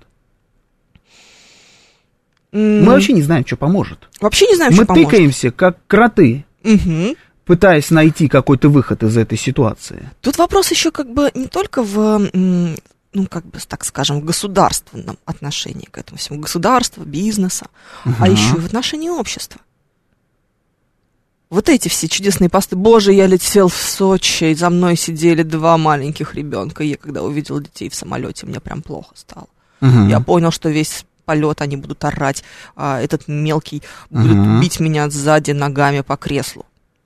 Мы вообще не знаем, что поможет. Вообще не знаем, что поможет. Мы тыкаемся, как кроты, пытаясь найти какой-то выход из этой ситуации. Тут вопрос еще не только в... так скажем, в государственном отношении к этому всему, государства, бизнеса, а еще и в отношении общества. Вот эти все чудесные посты. Боже, я летел в Сочи, и за мной сидели 2 маленьких ребенка. Я когда увидел детей в самолете, мне прям плохо стало. Я понял, что весь полет они будут орать, а этот мелкий будет бить меня сзади ногами по креслу.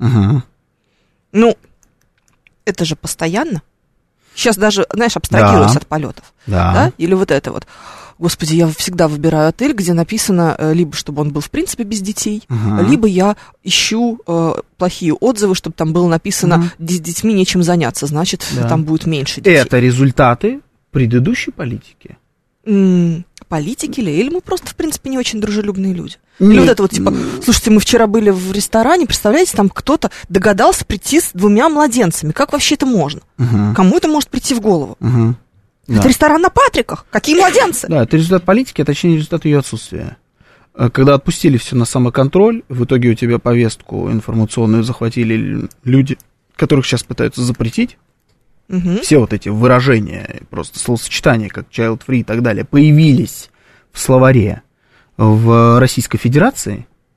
Это же постоянно. Сейчас даже, знаешь, абстрагируюсь от полетов. Да? Или вот это вот. Господи, я всегда выбираю отель, где написано, либо чтобы он был, в принципе, без детей, либо я ищу плохие отзывы, чтобы там было написано, с детьми нечем заняться, значит, там будет меньше детей. Это результаты предыдущей политики. Политики или мы просто, в принципе, не очень дружелюбные люди. Или вот это вот, типа, слушайте, мы вчера были в ресторане, представляете, там кто-то догадался прийти с 2 младенцами. Как вообще это можно? Кому это может прийти в голову? Это ресторан на Патриках. Какие младенцы? Да, это результат политики, а точнее результат ее отсутствия. Когда отпустили все на самоконтроль, в итоге у тебя повестку информационную захватили люди, которых сейчас пытаются запретить. Все вот эти выражения, просто словосочетания, как child-free и так далее, появились в словаре в Российской Федерации.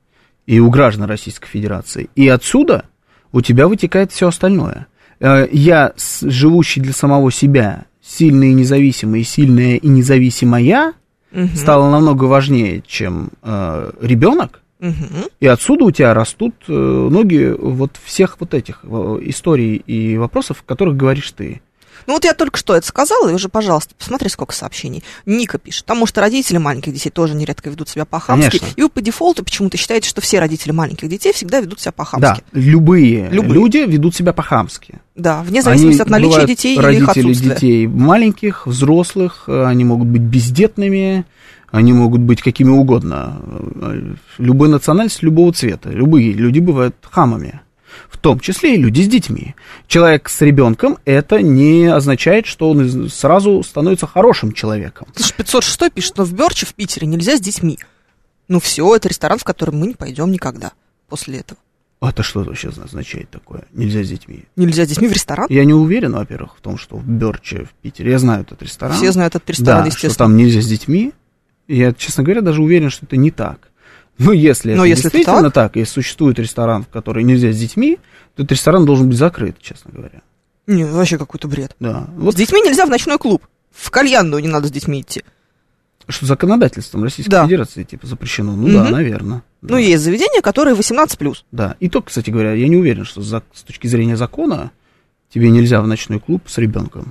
и у граждан Российской Федерации. И отсюда у тебя вытекает все остальное. Я, живущий для самого себя, сильный и независимый, сильная и независимая, стало намного важнее, чем ребенок. И отсюда у тебя растут ноги вот всех вот этих историй и вопросов, о которых говоришь ты. Ну вот я только что это сказала, и уже, пожалуйста, посмотри, сколько сообщений. Ника пишет, потому что родители маленьких детей тоже нередко ведут себя по-хамски. И вы по дефолту почему-то считаете, что все родители маленьких детей всегда ведут себя по-хамски. Да, любые люди ведут себя по-хамски. Да, вне зависимости от наличия детей или их отсутствия. Родители детей маленьких, взрослых, они могут быть бездетными, они могут быть какими угодно. Любой национальности, любого цвета. Любые люди бывают хамами. В том числе и люди с детьми. Человек с ребенком, это не означает, что он сразу становится хорошим человеком. Слушай, 506 пишет, что в Бёрче в Питере нельзя с детьми. Ну все, это ресторан, в который мы не пойдем никогда после этого. Это что вообще означает такое? Нельзя с детьми? Нельзя с детьми в ресторан? Я не уверен, во-первых, в том, что в Бёрче в Питере. Я знаю этот ресторан. Все знают этот ресторан, да, естественно. что там нельзя с детьми. Я, честно говоря, даже уверен, что это не так. Но если это действительно так, если существует ресторан, в который нельзя с детьми, то этот ресторан должен быть закрыт, честно говоря. Не, вообще какой-то бред. Да. Вот. С детьми нельзя в ночной клуб. В кальянную не надо с детьми идти. Что законодательством Российской Федерации типа запрещено? Ну да, наверное. Да. Ну, есть заведения, которые 18+. Да, и то, кстати говоря, я не уверен, что с точки зрения закона тебе нельзя в ночной клуб с ребенком.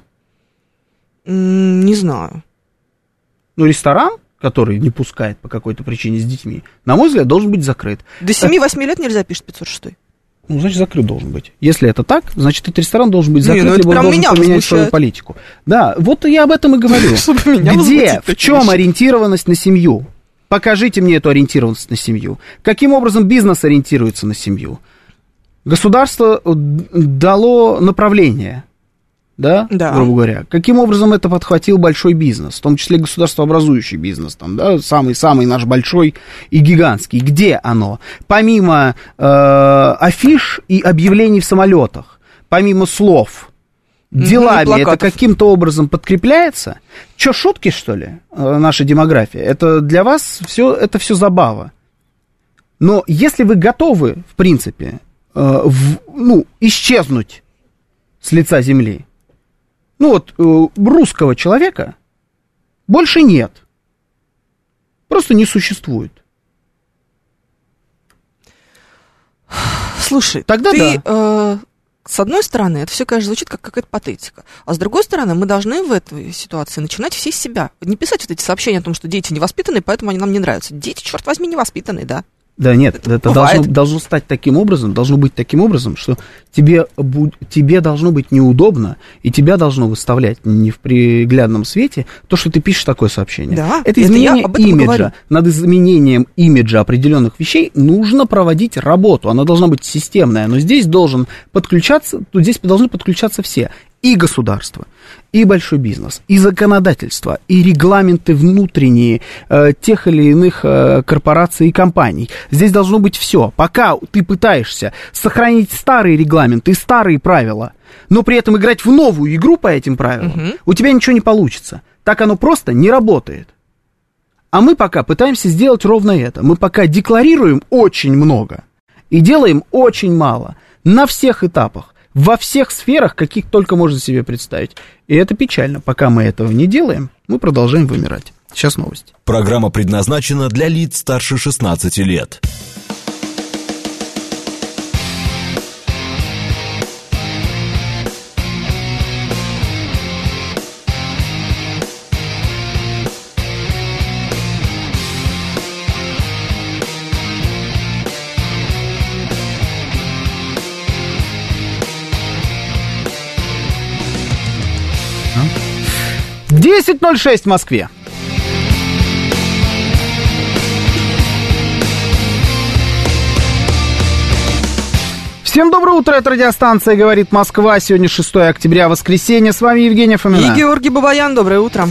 Не знаю. Ну, ресторан, который не пускает по какой-то причине с детьми, на мой взгляд, должен быть закрыт. До 7-8 лет нельзя, пишет 506. Ну, значит, закрыт должен быть. Если это так, значит, этот ресторан должен быть закрыт, либо он должен поменять свою политику. Да, вот я об этом и говорю. Где, в чем ориентированность на семью? Покажите мне эту ориентированность на семью. Каким образом бизнес ориентируется на семью? Государство дало направление. Да, грубо говоря. Каким образом это подхватил большой бизнес, в том числе государствообразующий бизнес, там, да, самый наш большой и гигантский. Где оно? Помимо афиш и объявлений в самолетах, помимо слов, делами это каким-то образом подкрепляется? Че, шутки, что ли, наша демография? Это для вас это все забава. Но если вы готовы, в принципе, исчезнуть с лица земли, ну вот, русского человека больше нет. Просто не существует. Слушай, тогда ты, с одной стороны, это все, конечно, звучит как какая-то патетика. А с другой стороны, мы должны в этой ситуации начинать все с себя. Не писать вот эти сообщения о том, что дети невоспитанные, поэтому они нам не нравятся. Дети, черт возьми, невоспитанные, да. Да нет, это должно стать таким образом, должно быть таким образом, что тебе должно быть неудобно, и тебя должно выставлять не в приглядном свете то, что ты пишешь такое сообщение. Да, это изменение имиджа. Над изменением имиджа определенных вещей нужно проводить работу, она должна быть системная, но здесь должны подключаться все. И государство, и большой бизнес, и законодательство, и регламенты внутренние тех или иных корпораций и компаний. Здесь должно быть все. Пока ты пытаешься сохранить старые регламенты и старые правила, но при этом играть в новую игру по этим правилам, у тебя ничего не получится. Так оно просто не работает. А мы пока пытаемся сделать ровно это. Мы пока декларируем очень много и делаем очень мало на всех этапах. Во всех сферах, каких только можно себе представить. И это печально. Пока мы этого не делаем, мы продолжаем вымирать. Сейчас новости. Программа предназначена для лиц старше 16 лет. — 10:06 в Москве. Всем доброе утро, это радиостанция «Говорит Москва». Сегодня 6 октября, воскресенье. С вами Евгений Фомина. И Георгий Бабаян. Доброе утро.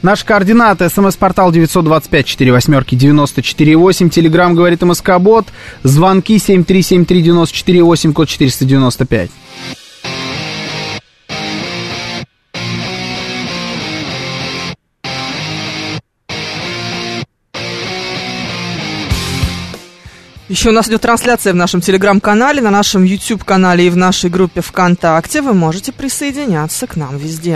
Наши координаты. СМС-портал 925-48-94-8. Телеграм говорит МСК-бот. Звонки 7373948, код 495. Еще у нас идет трансляция в нашем телеграм-канале, на нашем YouTube-канале и в нашей группе ВКонтакте. Вы можете присоединяться к нам везде.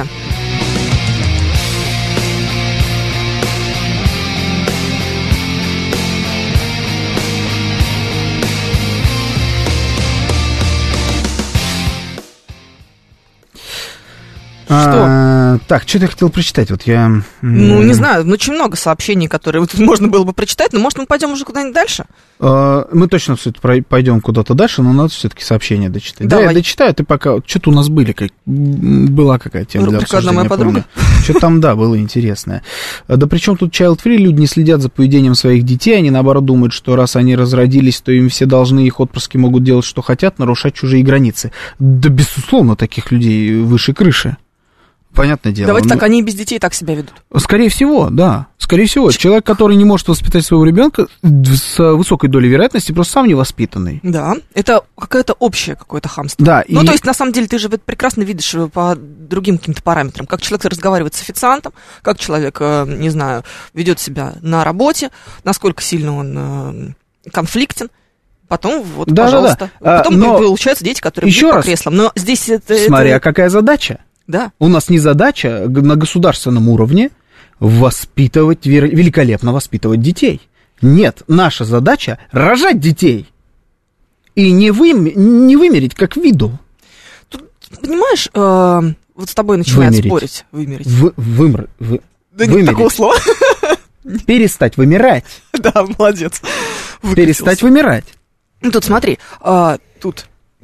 Что? Так, что ты хотел прочитать? Вот я... Ну, не знаю, очень много сообщений, которые вот можно было бы прочитать, но, может, мы пойдем уже куда-нибудь дальше? Мы точно все это пойдем куда-то дальше, но надо все-таки сообщения дочитать. Давай. Да, я дочитаю, ты пока... Что-то у нас была какая тема для рубрика обсуждения. «Одна моя подруга». Что-то там, да, было интересное. Да причем тут child-free, люди не следят за поведением своих детей, они, наоборот, думают, что раз они разродились, то им все должны, их отпрыски могут делать, что хотят, нарушать чужие границы. Да, безусловно, таких людей выше крыши. Понятное дело. Давайте так, они и без детей так себя ведут. Скорее всего, да. Скорее всего. Человек, который не может воспитать своего ребенка, с высокой долей вероятности просто сам невоспитанный. Да, это какое-то общее какое-то хамство. Да. Ну, то есть, на самом деле, ты же прекрасно видишь по другим каким-то параметрам, как человек разговаривает с официантом, как человек, не знаю, ведет себя на работе, насколько сильно он конфликтен. Потом, вот, да, пожалуйста. Да. Потом получаются дети, которые бьют по креслам. Но здесь смотря какая задача. Да. У нас не задача на государственном уровне великолепно воспитывать детей. Нет, наша задача рожать детей и не вымереть как виду. Тут, понимаешь, вот с тобой начинают спорить. Вымереть. Да нет такого слова. Перестать вымирать. Да, молодец. Перестать вымирать. Ну, тут смотри, тут...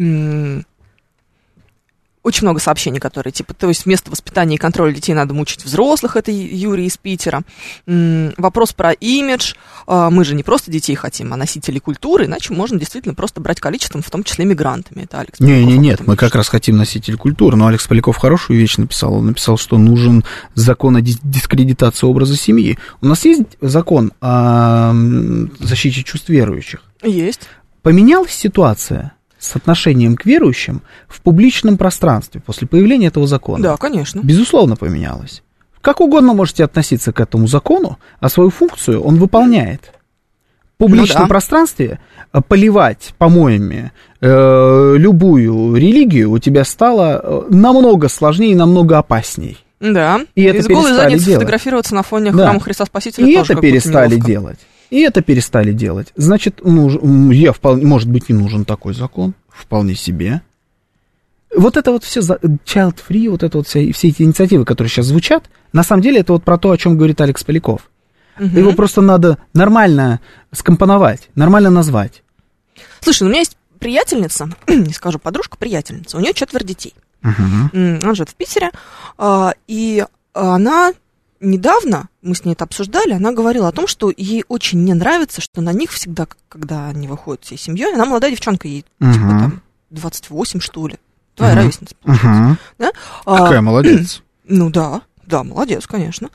Очень много сообщений, которые, типа, то есть вместо воспитания и контроля детей надо мучить взрослых, это Юрий из Питера. Вопрос про имидж. Мы же не просто детей хотим, а носителей культуры, иначе можно действительно просто брать количеством, в том числе мигрантами. Это Алекс Поляков. Нет, мы как раз хотим носителей культуры, но Алекс Поляков хорошую вещь написал. Он написал, что нужен закон о дискредитации образа семьи. У нас есть закон о защите чувств верующих? Есть. Поменялась ситуация с отношением к верующим в публичном пространстве после появления этого закона? Да, конечно. Безусловно, поменялось. Как угодно можете относиться к этому закону, а свою функцию он выполняет. В публичном пространстве поливать помоями любую религию у тебя стало намного сложнее и намного опаснее. Да, и это из голой задницы фотографироваться на фоне храма Христа Спасителя и тоже это перестали делать. И это перестали делать. Значит, может быть, не нужен такой закон. Вполне себе. Вот это вот все child-free, вот это вот все эти инициативы, которые сейчас звучат, на самом деле это вот про то, о чем говорит Алекс Поляков. Угу. Его просто надо нормально скомпоновать, нормально назвать. Слушай, у меня есть приятельница, не скажу подружка, приятельница, у нее 4 детей. Угу. Она живет в Питере, и она... Недавно мы с ней это обсуждали, она говорила о том, что ей очень не нравится, что на них всегда, когда они выходят всей семьей, она молодая девчонка, ей типа там 28, что ли. Твоя ровесница, получается. Да? Какая молодец. Ну да, молодец, конечно.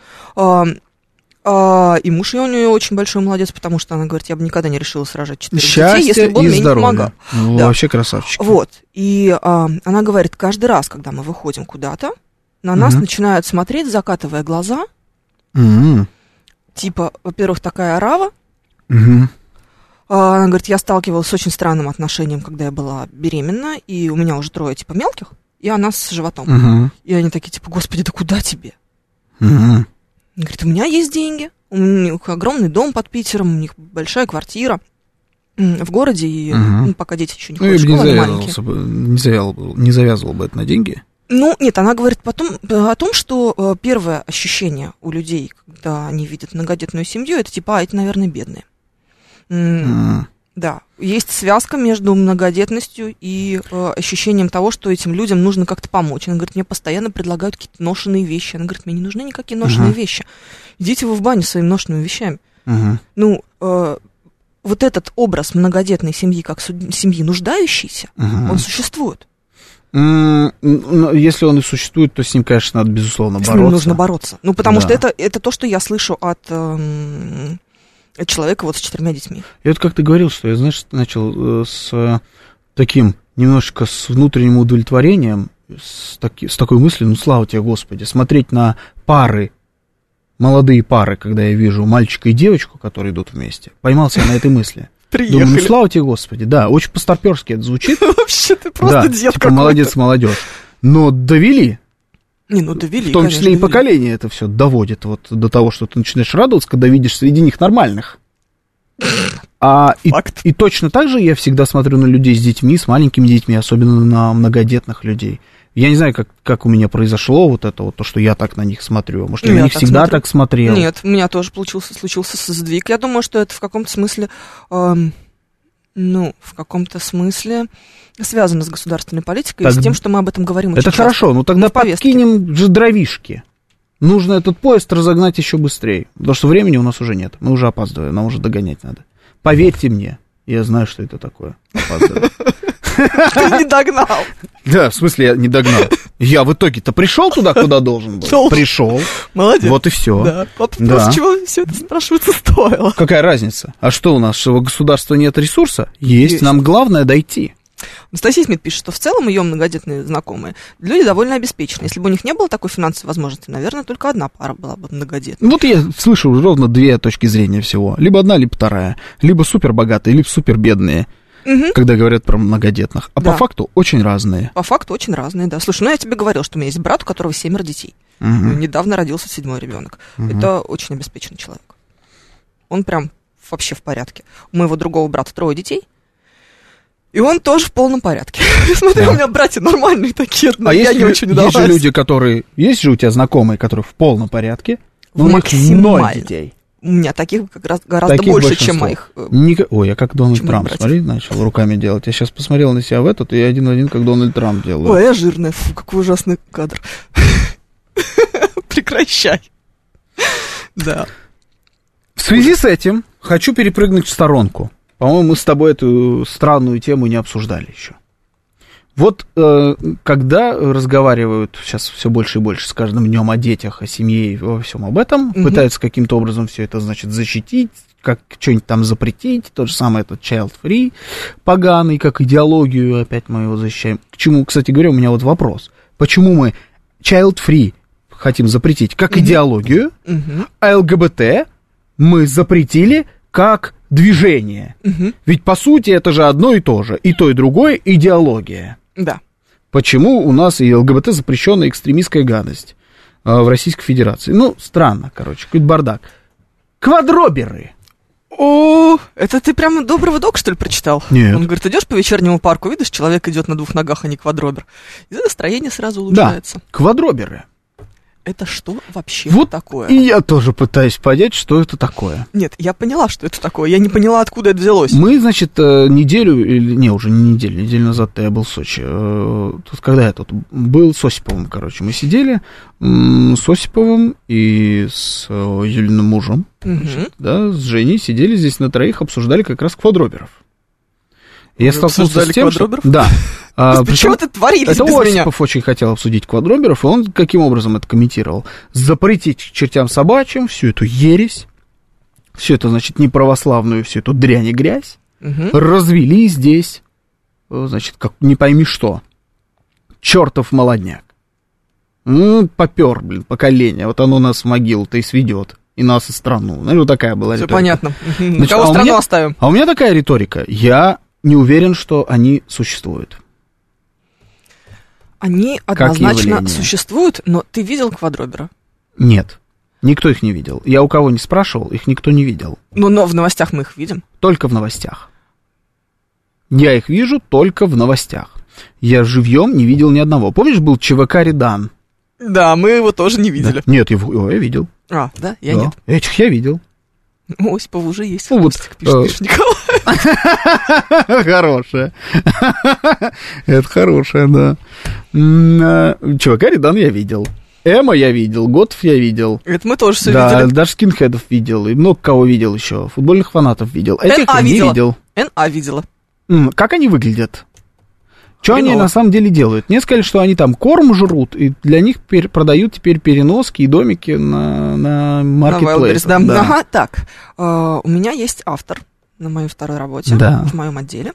И муж ее у нее очень большой молодец, потому что она говорит, я бы никогда не решила сражать 4 детей, если бы он мне не помогал. Ну, да. Вообще красавчик. Вот. И она говорит, каждый раз, когда мы выходим куда-то, на нас начинают смотреть, закатывая глаза. Типа, во-первых, такая орава. Она говорит, я сталкивалась с очень странным отношением, когда я была беременна, и у меня уже 3 типа мелких, и она с животом. И они такие, типа, господи, да куда тебе? Говорит, у меня есть деньги, у них огромный дом под Питером, у них большая квартира в городе, и пока дети еще не ходят в школу, они маленькие. Не завязывал бы это на деньги? Ну, нет, она говорит потом о том, что первое ощущение у людей, когда они видят многодетную семью, это типа, эти, наверное, бедные. Да, есть связка между многодетностью и ощущением того, что этим людям нужно как-то помочь. Она говорит, мне постоянно предлагают какие-то ношеные вещи. Она говорит, мне не нужны никакие ношеные вещи. Идите вы в баню своими ношенными вещами. Ну, вот этот образ многодетной семьи, как семьи нуждающейся, он существует. Если он и существует, то с ним, конечно, надо, безусловно, бороться. С ним нужно бороться. Ну, потому что это то, что я слышу от человека вот с 4 детьми. И вот как ты говорил, что я, знаешь, начал с таким немножечко с внутренним удовлетворением, с такой мыслью, ну, слава тебе, Господи, смотреть на пары, молодые пары, когда я вижу мальчика и девочку, которые идут вместе, поймался я на этой мысли. Приехали. Думаю, ну, слава тебе, Господи, да, очень по-старперски это звучит. Вообще, ты просто дед какой-то. Молодец, молодежь. Но довели. Довели, в том числе и поколение это все доводит вот до того, что ты начинаешь радоваться, когда видишь среди них нормальных. И точно так же я всегда смотрю на людей с детьми, с маленькими детьми, особенно на многодетных людей. Я не знаю, как у меня произошло вот это вот, то, что я так на них смотрю. Может, я на них всегда так смотрел? Нет, у меня тоже случился сдвиг. Я думаю, что это в каком-то смысле, связано с государственной политикой и с тем, что мы об этом говорим очень часто. Это хорошо, но тогда подкинем же дровишки. Нужно этот поезд разогнать еще быстрее, потому что времени у нас уже нет. Мы уже опаздываем, нам уже догонять надо. Поверьте мне, я знаю, что это такое. Опаздываю. Ты не догнал. Да, в смысле, я не догнал. Я в итоге-то пришел туда, куда должен был. Пришел. Молодец. Вот и все. Да. Вопрос, чего все это, спрашивается, стоило. Какая разница? А что у нас, что у государства нет ресурса? Есть. Нам главное дойти. Анастасия Смит пишет, что в целом ее многодетные знакомые люди довольно обеспечены. Если бы у них не было такой финансовой возможности, наверное, только одна пара была бы многодетной. Вот я слышу ровно 2 точки зрения всего. Либо одна, либо вторая. Либо супербогатые, либо супербедные. Когда говорят про многодетных. А по факту очень разные. По факту очень разные, да. Слушай, я тебе говорил, что у меня есть брат, у которого 7 детей. Недавно родился 7-й ребенок. Это очень обеспеченный человек. Он прям вообще в порядке. У моего другого брата 3 детей. И он тоже в полном порядке. Смотри, у меня братья нормальные такие, но я не очень удалась. Есть же люди, которые... Есть же у тебя знакомые, которые в полном порядке, но у них 0 детей. У меня таких как раз гораздо больше, чем моих. Ой, я как Дональд Трамп, смотри, начал руками делать. Я сейчас посмотрел на себя в этот, и один в один, как Дональд Трамп делаю. Ой, я жирная, фу, какой ужасный кадр. Прекращай. Да. В связи с этим хочу перепрыгнуть в сторонку. По-моему, мы с тобой эту странную тему не обсуждали еще. Вот когда разговаривают сейчас все больше и больше с каждым днем о детях, о семье и во всем об этом, пытаются каким-то образом все это, значит, защитить, как что-нибудь там запретить, то же самое этот child-free поганый, как идеологию, опять мы его защищаем. К чему, кстати говоря, у меня вот вопрос. Почему мы child-free хотим запретить как идеологию, а ЛГБТ мы запретили как движение? Ведь, по сути, это же одно и то же. И то, и другое идеология. Да. Почему у нас и ЛГБТ запрещенная экстремистская гадость в Российской Федерации? Ну, странно, короче, какой-то бардак. Квадроберы. О, это ты прямо Доброго Док, что ли, прочитал? Нет. Он говорит, идешь по вечернему парку, видишь, человек идет на 2 ногах, а не квадробер. И настроение сразу улучшается. Да, квадроберы. Это что вообще вот такое? И я тоже пытаюсь понять, что это такое. Нет, я поняла, что это такое. Я не поняла, откуда это взялось. Мы, значит, неделю, или не, уже не неделю назад я был в Сочи. Тут, когда я тут был с Осиповым, короче, мы сидели с Осиповым и с Юлиным мужем, значит, да, с Женей сидели здесь на троих, обсуждали как раз квадроберов. Я столкнулся с тем, что... Да. Почему ты творились это без меня? Осипов очень хотел обсудить квадроберов, и он каким образом это комментировал? Запретить к чертям собачьим всю эту ересь, всю эту, значит, неправославную, всю эту дрянь и грязь, развели здесь, значит, как не пойми что, чертов молодняк. Попер, блин, поколение, вот оно нас в могилу-то и сведет. И нас, и страну. Ну, вот такая была Все риторика. Понятно. На кого страну оставим? А у меня такая риторика. Я не уверен, что они существуют. Они однозначно существуют, но ты видел квадробера? Нет, никто их не видел. Я у кого не спрашивал, их никто не видел. Но в новостях мы их видим. Только в новостях. Я их вижу только в новостях. Я живьем не видел ни одного. Помнишь, был ЧВК «Редан»? Да, мы его тоже не видели. Да. Нет, его я видел. А, да? Я нет. Этих я видел. У Осипова уже есть. Ну, вот, пишет Николай. Хорошая. Это хорошая, да. ЧВК «Редан» я видел. Эма я видел, Готов я видел. Это мы тоже все да, видели. Даже скинхедов видел, и много кого видел еще. Футбольных фанатов видел. Этих я не видел. НА видела. Как они выглядят? Что они на самом деле делают? Мне сказали, что они там корм жрут, и для них продают теперь переноски и домики на маркетплейс. Да. Ага, так, у меня есть автор на моей второй работе, в моем отделе,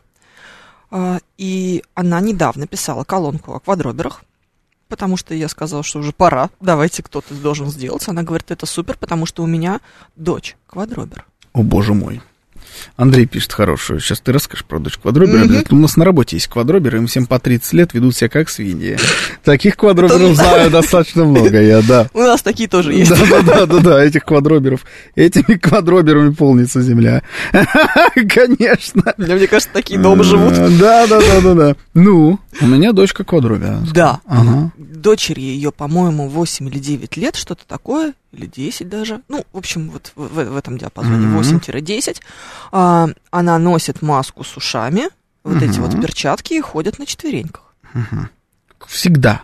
и она недавно писала колонку о квадроберах, потому что я сказала, что уже пора, давайте кто-то должен сделать. Она говорит, это супер, потому что у меня дочь квадробер. О, боже мой. Андрей пишет хорошую. Сейчас ты расскажешь про дочь квадробера. У нас на работе есть квадроберы, им всем по 30 лет, ведут себя как свиньи. Таких квадроберов знаю достаточно много я, да. У нас такие тоже есть. Да, этих квадроберов. Этими квадроберами полнится земля. Конечно. Мне кажется, такие дома живут. Да. Ну, у меня дочка квадробера. Да. Дочери ее, по-моему, 8 или 9 лет, что-то такое, или 10 даже. Ну, в общем, вот в этом диапазоне 8-10. Она носит маску с ушами, вот эти вот перчатки, и ходит на четвереньках. Всегда?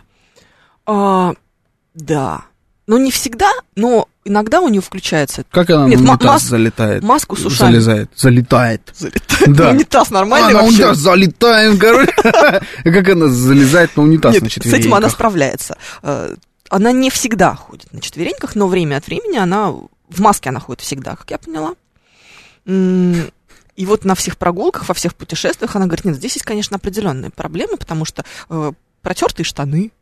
Да. Ну, не всегда, но иногда у нее включается... Как она на унитаз залетает? Маску с ушами. Залетает. Да. Унитаз нормальный вообще? На унитаз залетаем, короче. Как она залезает на унитаз на четвереньках? С этим она справляется. Она не всегда ходит на четвереньках, но время от времени она... В маске она ходит всегда, как я поняла. И вот на всех прогулках, во всех путешествиях она говорит, нет, здесь есть, конечно, определенные проблемы, потому что протертые штаны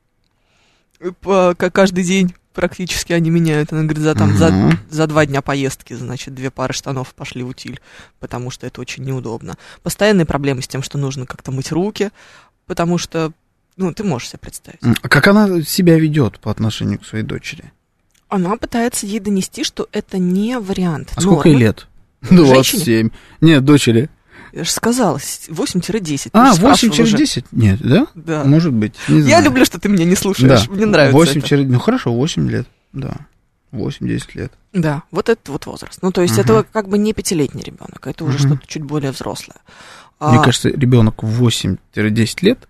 каждый день практически они меняют. Она говорит, за 2 дня поездки, значит, 2 пары штанов пошли в утиль, потому что это очень неудобно. Постоянные проблемы с тем, что нужно как-то мыть руки, потому что, ну, ты можешь себе представить. А как она себя ведет по отношению к своей дочери? Она пытается ей донести, что это не вариант. А сколько ей лет? 27. Нет, дочери. Я же сказала, 8-10. 8-10? Нет, да? Да. Может быть, не знаю. Я люблю, что ты меня не слушаешь, мне нравится это. Ну, хорошо, 8 лет, да. 8-10 лет. Да, вот это вот возраст. Ну, то есть это как бы не 5-летний ребенок, это уже что-то чуть более взрослое. Мне кажется, ребенок в 8-10 лет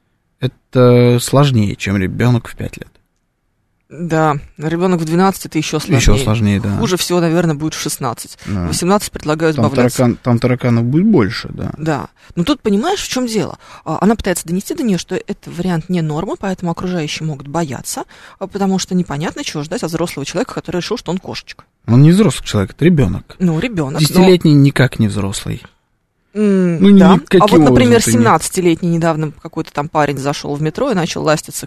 это сложнее, чем ребенок в 5 лет. Да, ребенок в 12 это еще сложнее. Еще сложнее, да. Хуже всего, наверное, будет в 16. Да. 18 предлагаю избавляться. Там тараканов будет больше, да. Да. Но тут понимаешь, в чем дело? Она пытается донести до нее, что это вариант не нормы, поэтому окружающие могут бояться, потому что непонятно, чего ждать от взрослого человека, который решил, что он кошечка. Он не взрослый человек, это ребенок. Ну, ребенок. 10-летний никак не взрослый. Да. А вот, например, 17-летний недавно какой-то там парень зашел в метро и начал ластиться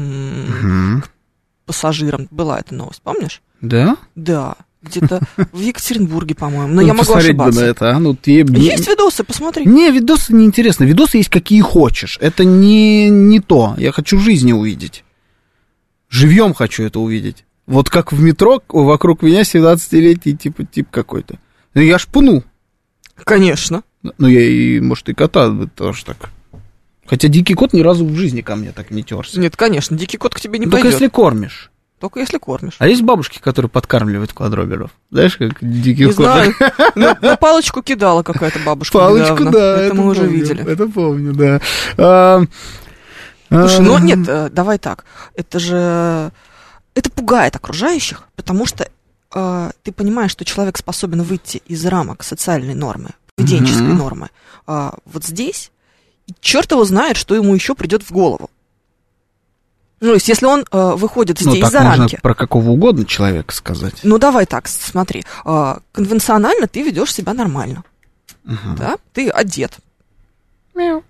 к пассажирам. Была эта новость, помнишь? Да? Да. Где-то в Екатеринбурге, по-моему. Но я могу ошибаться. Бы на это, Есть видосы, посмотри. Не, видосы неинтересно. Видосы есть какие хочешь. Это не то. Я хочу в жизни увидеть. Живьем хочу это увидеть. Вот как в метро вокруг меня 17-летний тип какой-то. Я шпуну. Конечно. Ну, может, и кота тоже так. Хотя дикий кот ни разу в жизни ко мне так не терся. Нет, конечно, дикий кот к тебе не пойдет. Только если кормишь. Только если кормишь. А есть бабушки, которые подкармливают квадроберов? Знаешь, как дикий кот? Не знаю. На палочку кидала какая-то бабушка. Палочку, да. Это мы уже видели. Это помню, да. Слушай, ну нет, давай так. Это пугает окружающих, потому что ты понимаешь, что человек способен выйти из рамок социальной нормы, поведенческой нормы. Вот здесь, и черт его знает, что ему еще придет в голову. Ну, то есть, если он выходит здесь за рамки... можно про какого угодно человека сказать. Ну, давай так, смотри. Конвенционально ты ведешь себя нормально. Да? Ты одет. Мяу.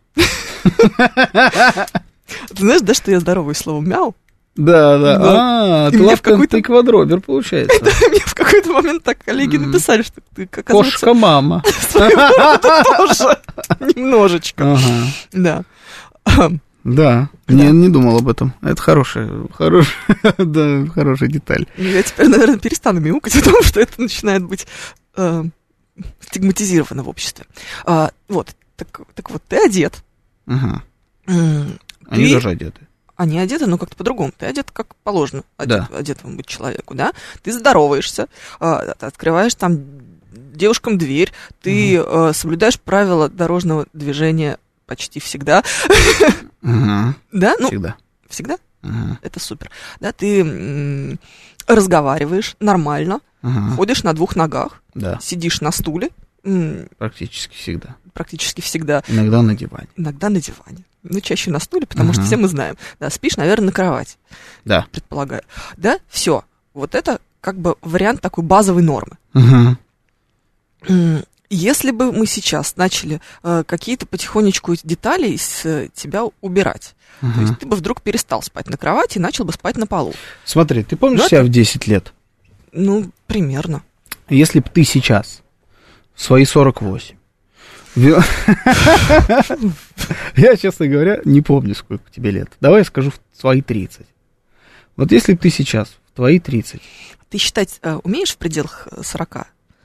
Ты знаешь, да, что я здороваюсь словом мяу? Да. Ты квадробер, получается. Мне в какой-то момент так коллеги написали, что ты, оказывается... Кошка-мама. Тоже немножечко. Да. Да, не думал об этом. Это хорошая деталь. Я теперь, наверное, перестану мяукать, потому что это начинает быть стигматизировано в обществе. Вот, так вот, ты одет. Они тоже одеты. Они одеты, но как-то по-другому. Ты одет как положено одетому быть человеку, да? Ты здороваешься, ты открываешь там девушкам дверь, ты соблюдаешь правила дорожного движения почти всегда. Да? Ну, всегда. Всегда? Это супер. Да, ты разговариваешь нормально, ходишь на 2 ногах, сидишь на стуле Практически всегда. Практически всегда. Иногда на диване. Иногда на диване. Ну, чаще на стуле, потому что все мы знаем. Да, спишь, наверное, на кровати. Да. Предполагаю. Да, все. Вот это как бы вариант такой базовой нормы. Если бы мы сейчас начали какие-то потихонечку детали из тебя убирать, то есть ты бы вдруг перестал спать на кровати и начал бы спать на полу. Смотри, ты помнишь себя в 10 лет? Ну, примерно. Если бы ты сейчас, в свои 48, я, честно говоря, не помню, сколько тебе лет. Давай я скажу в свои 30. Вот если бы ты сейчас, в твои 30... Ты считать умеешь в пределах 40?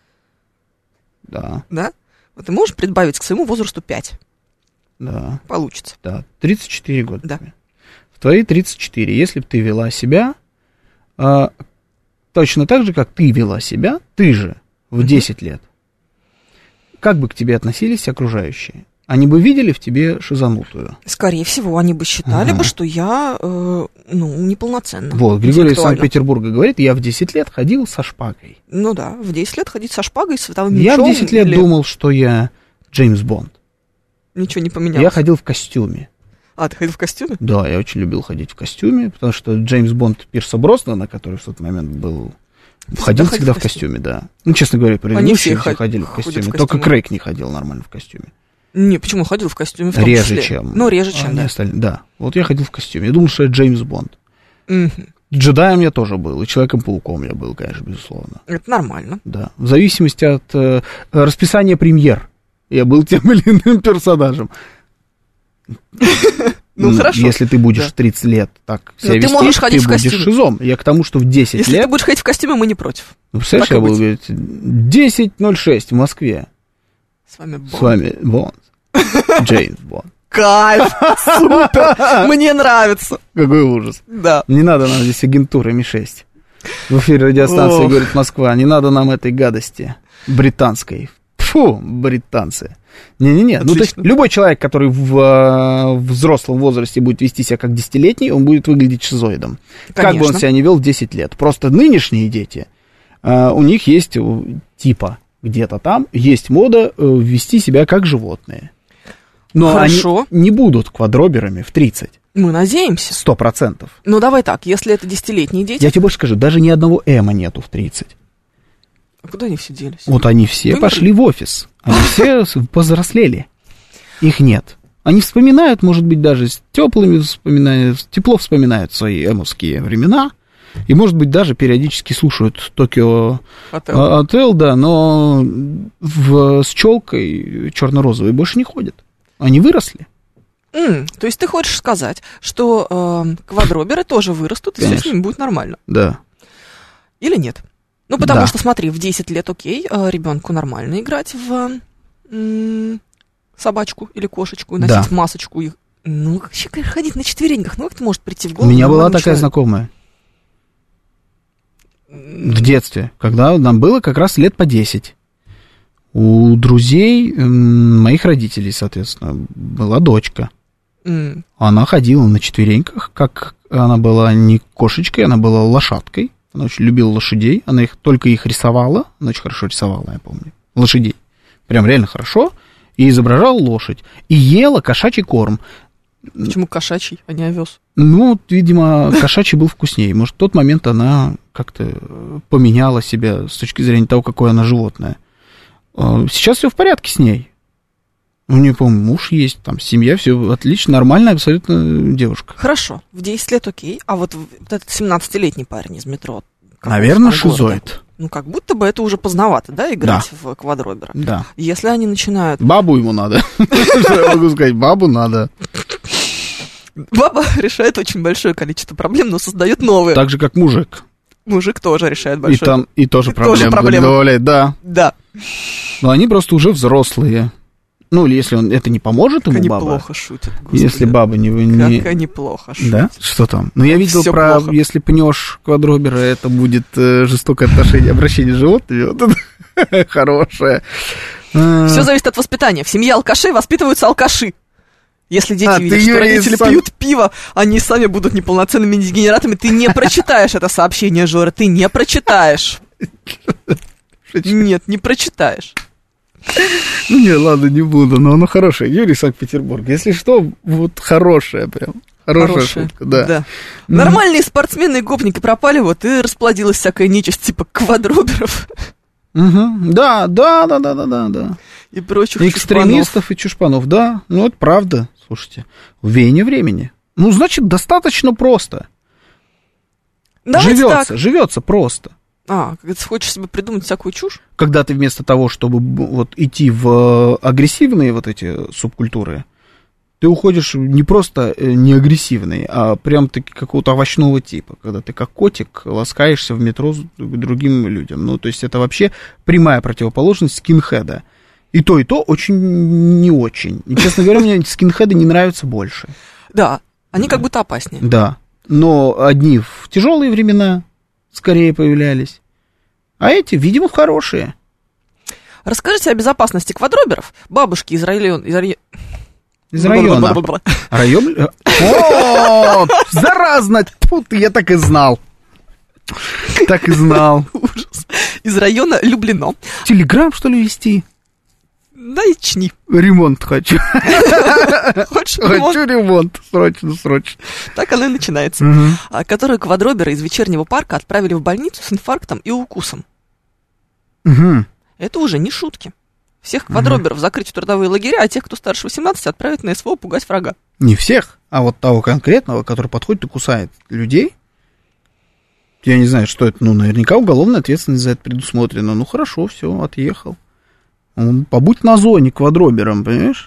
Да. Да? Вот ты можешь прибавить к своему возрасту 5? Да. Получится. Да, 34 года. Да. В твои 34, если бы ты вела себя точно так же, как ты вела себя, ты же в 10 лет, как бы к тебе относились окружающие? Они бы видели в тебе шизанутую? Скорее всего, они бы считали бы, что я, неполноценна. Вот, Григорий из Санкт-Петербурга говорит, я в 10 лет ходил со шпагой. Ну да, в 10 лет ходить со шпагой, с световым мечом. Я в 10 лет думал, что я Джеймс Бонд. Ничего не поменялось. Я ходил в костюме. А, ты ходил в костюме? Да, я очень любил ходить в костюме, потому что Джеймс Бонд Пирса Броснана, который в тот момент был... Ходил всегда в костюме, да. Ну, честно говоря, предыдущие все ходили в костюме. Только Крейг не ходил нормально в костюме. Не, почему ходил в костюме в том реже, числе? чем. Ну, реже, чем, да. Остальные. Да, вот я ходил в костюме. Я думал, что я Джеймс Бонд. Джедаем я тоже был, и Человеком-пауком я был, конечно, безусловно. Это нормально. Да, в зависимости от расписания премьер я был тем или иным персонажем. Ну, хорошо. Если ты будешь 30 лет так себя вести, ты можешь ходить в костюме. Будешь шизом. Я к тому, что в 10 лет... Если ты будешь ходить в костюме, мы не против. Ну, представляешь, я был 10:06 в Москве. С вами Бонд. С вами Бонд. Джеймс Бонд. Кайф! Супер! Мне нравится. Какой ужас. Да. Не надо нам здесь агентуры Ми-6. В эфире радиостанции «Говорит Москва». Не надо нам этой гадости британской. Фу, британцы. Не-не-не. Ну, то есть любой человек, который в взрослом возрасте будет вести себя как 10-летний, он будет выглядеть шизоидом. Конечно. Как бы он себя не вел в 10 лет. Просто нынешние дети, у них есть типа где-то там, есть мода вести себя как животные. Но хорошо. Они не будут квадроберами в 30. Мы надеемся. 100%. Ну, давай так, если это 10-летние дети... Я тебе больше скажу, даже ни одного Эма нету в 30. А куда они все делись? Вот они все пошли в офис. Они все повзрослели. Их нет. Они вспоминают, может быть, даже с теплыми вспоминают, тепло вспоминают свои эмовские времена. И, может быть, даже периодически слушают Токио Отель, да, но с челкой черно-розовой больше не ходят. Они выросли. То есть ты хочешь сказать, что квадроберы тоже вырастут, и все с ними будет нормально? Да. Или нет? Ну, потому что, смотри, в 10 лет, окей, ребенку нормально играть в собачку или кошечку, носить масочку. Ну, вообще, ходить на четвереньках, ну, как это может прийти в голову? У меня была такая знакомая. В детстве, когда нам было как раз лет по 10. У друзей моих родителей, соответственно, была дочка. Она ходила на четвереньках, как она была не кошечкой, она была лошадкой. Она очень любила лошадей, она только их рисовала, она очень хорошо рисовала, я помню, лошадей. Прям реально хорошо. И изображала лошадь. И ела кошачий корм. Почему кошачий, а не овес? Ну, видимо, кошачий был вкуснее. Может, в тот момент она как-то поменяла себя с точки зрения того, какое она животное. Сейчас все в порядке с ней. У нее, по-моему, муж есть, там, семья, все отлично, нормальная абсолютно девушка. Хорошо, в 10 лет окей, а вот этот 17-летний парень из метро... Наверное, шизоид. Ну, как будто бы это уже поздновато, да, играть в квадробера? Да. Если они начинают... Бабу ему надо. Что я могу сказать? Бабу надо. Баба решает очень большое количество проблем, но создает новые. Так же, как мужик. Мужик тоже решает большое. И там и тоже проблемы. Да. Да. Но они просто уже взрослые. Ну, или если это не поможет ему, баба. Как они плохо шутят, господи. Если баба не... Как они плохо шутят. Да? Что там? Ну, я видел про, плохо. Если пнешь квадробера, это будет жестокое обращение с животными. Вот это хорошее. Все зависит от воспитания. В семье алкашей воспитываются алкаши. Если дети видят, что родители пьют пиво, они сами будут неполноценными дегенератами. Ты не прочитаешь это сообщение, Жора, ты не прочитаешь. Нет, не прочитаешь. Ну, не, ладно, не буду, но оно хорошее. Юрий, Санкт-Петербург. Если что, вот хорошее прям. Хорошая шутка, да. Нормальные спортсмены и гопники пропали, вот, и расплодилась всякая нечисть, типа квадроберов. Да. И прочих экстремистов и чушпанов, да. Ну, это правда, слушайте. Веяние времени. Ну, значит, достаточно просто. Живется просто. Когда ты хочешь себе придумать всякую чушь? Когда ты вместо того, чтобы вот идти в агрессивные вот эти субкультуры, ты уходишь не просто не агрессивный, а прям-таки какого-то овощного типа, когда ты как котик ласкаешься в метро с другим людям. Ну, то есть это вообще прямая противоположность скинхеда. И то очень не очень. И, честно говоря, мне скинхеды не нравятся больше. Да, они как будто опаснее. Да, но одни в тяжелые времена скорее появлялись, а эти, видимо, в хорошие. Расскажите о безопасности квадроберов. Бабушки из района... Из района. Район? О, заразно! Фу, я так и знал. Так и знал. Ужас. Из района Люблино. Телеграм, что ли, вести? Начни. Ремонт хочу. Хочешь Хочу ремонт. Срочно. Так оно и начинается. Которые квадроберы из вечернего парка отправили в больницу с инфарктом и укусом. Это уже не шутки. Всех квадроберов закрыть в трудовые лагеря, а тех, кто старше 18, отправить на СВО пугать врага. Не всех, а вот того конкретного, который подходит и кусает людей. Я не знаю, что это, ну, наверняка уголовная ответственность за это предусмотрена. Ну, хорошо, все, отъехал. Побудь на зоне квадробером, понимаешь?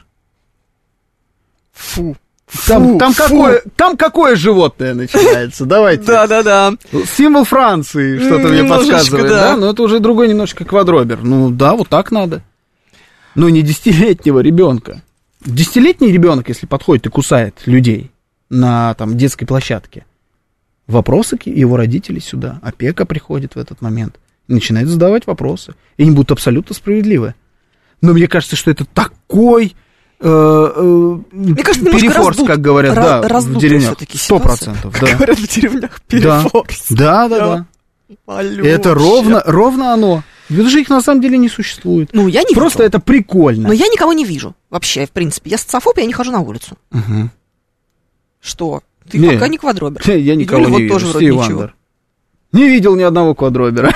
Фу. Там какое животное начинается? Давайте. Да. Символ Франции, что-то мне подсказывает, да? Но это уже другой немножко квадробер. Ну, да, вот так надо. Но не 10-летнего ребенка. 10-летний ребенок, если подходит и кусает людей на там детской площадке, вопросы к его родителей сюда. Опека приходит в этот момент и начинает задавать вопросы. И они будут абсолютно справедливы. Но мне кажется, что это такой перефорс, как говорят, да, в деревнях. 100%. Как говорят в деревнях, перефорс. Да. Это ровно оно. Ведь же их на самом деле не существует. Ну, я не вижу. Просто это прикольно. Но я никого не вижу. Вообще, в принципе. Я социофоб, я не хожу на улицу. Что? Ты пока не квадробер. Я никого не вижу. Стив Вандер. Не видел ни одного квадробера.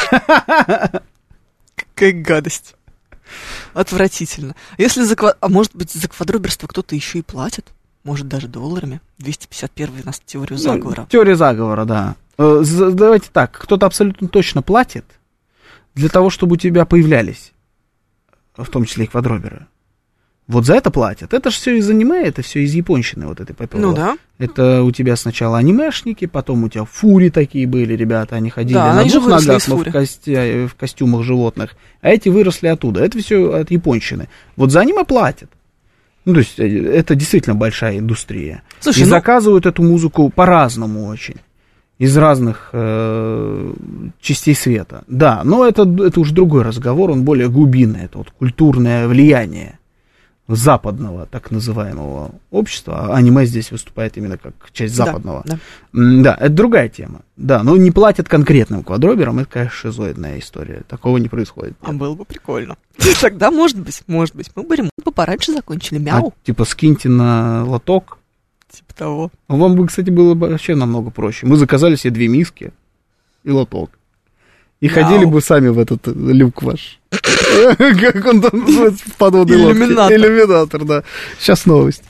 Какая гадость. Отвратительно. Если а может быть, за квадроберство кто-то еще и платит? Может, даже долларами? 251-й у нас теорию заговора. Теория заговора, да. Давайте так. Кто-то абсолютно точно платит для того, чтобы у тебя появлялись, в том числе и квадроберы. Вот за это платят. Это же все из аниме, это все из японщины вот этой ППО. Ну да. Это у тебя сначала анимешники, потом у тебя фури такие были, ребята, они ходили на двух ногах, но в костюмах животных, а эти выросли оттуда. Это все от японщины. Вот за аниме платят. Ну, то есть это действительно большая индустрия. Слушай, и заказывают эту музыку по-разному очень. Из разных частей света. Да, но это уже другой разговор, он более глубинный. Это вот культурное влияние западного, так называемого общества. А аниме здесь выступает именно как часть западного. Да, это другая тема. Да, но не платят конкретным квадроберам, это, конечно, шизоидная история. Такого не происходит. А было бы прикольно. Тогда, может быть, мы бы ремонт пораньше закончили. Мяу. Типа скиньте на лоток. Типа того. Вам бы, кстати, было бы вообще намного проще. Мы заказали себе 2 миски и лоток. И ходили бы сами в этот люк ваш. Как он там называется в подводной лодке? Иллюминатор, да. Сейчас новость.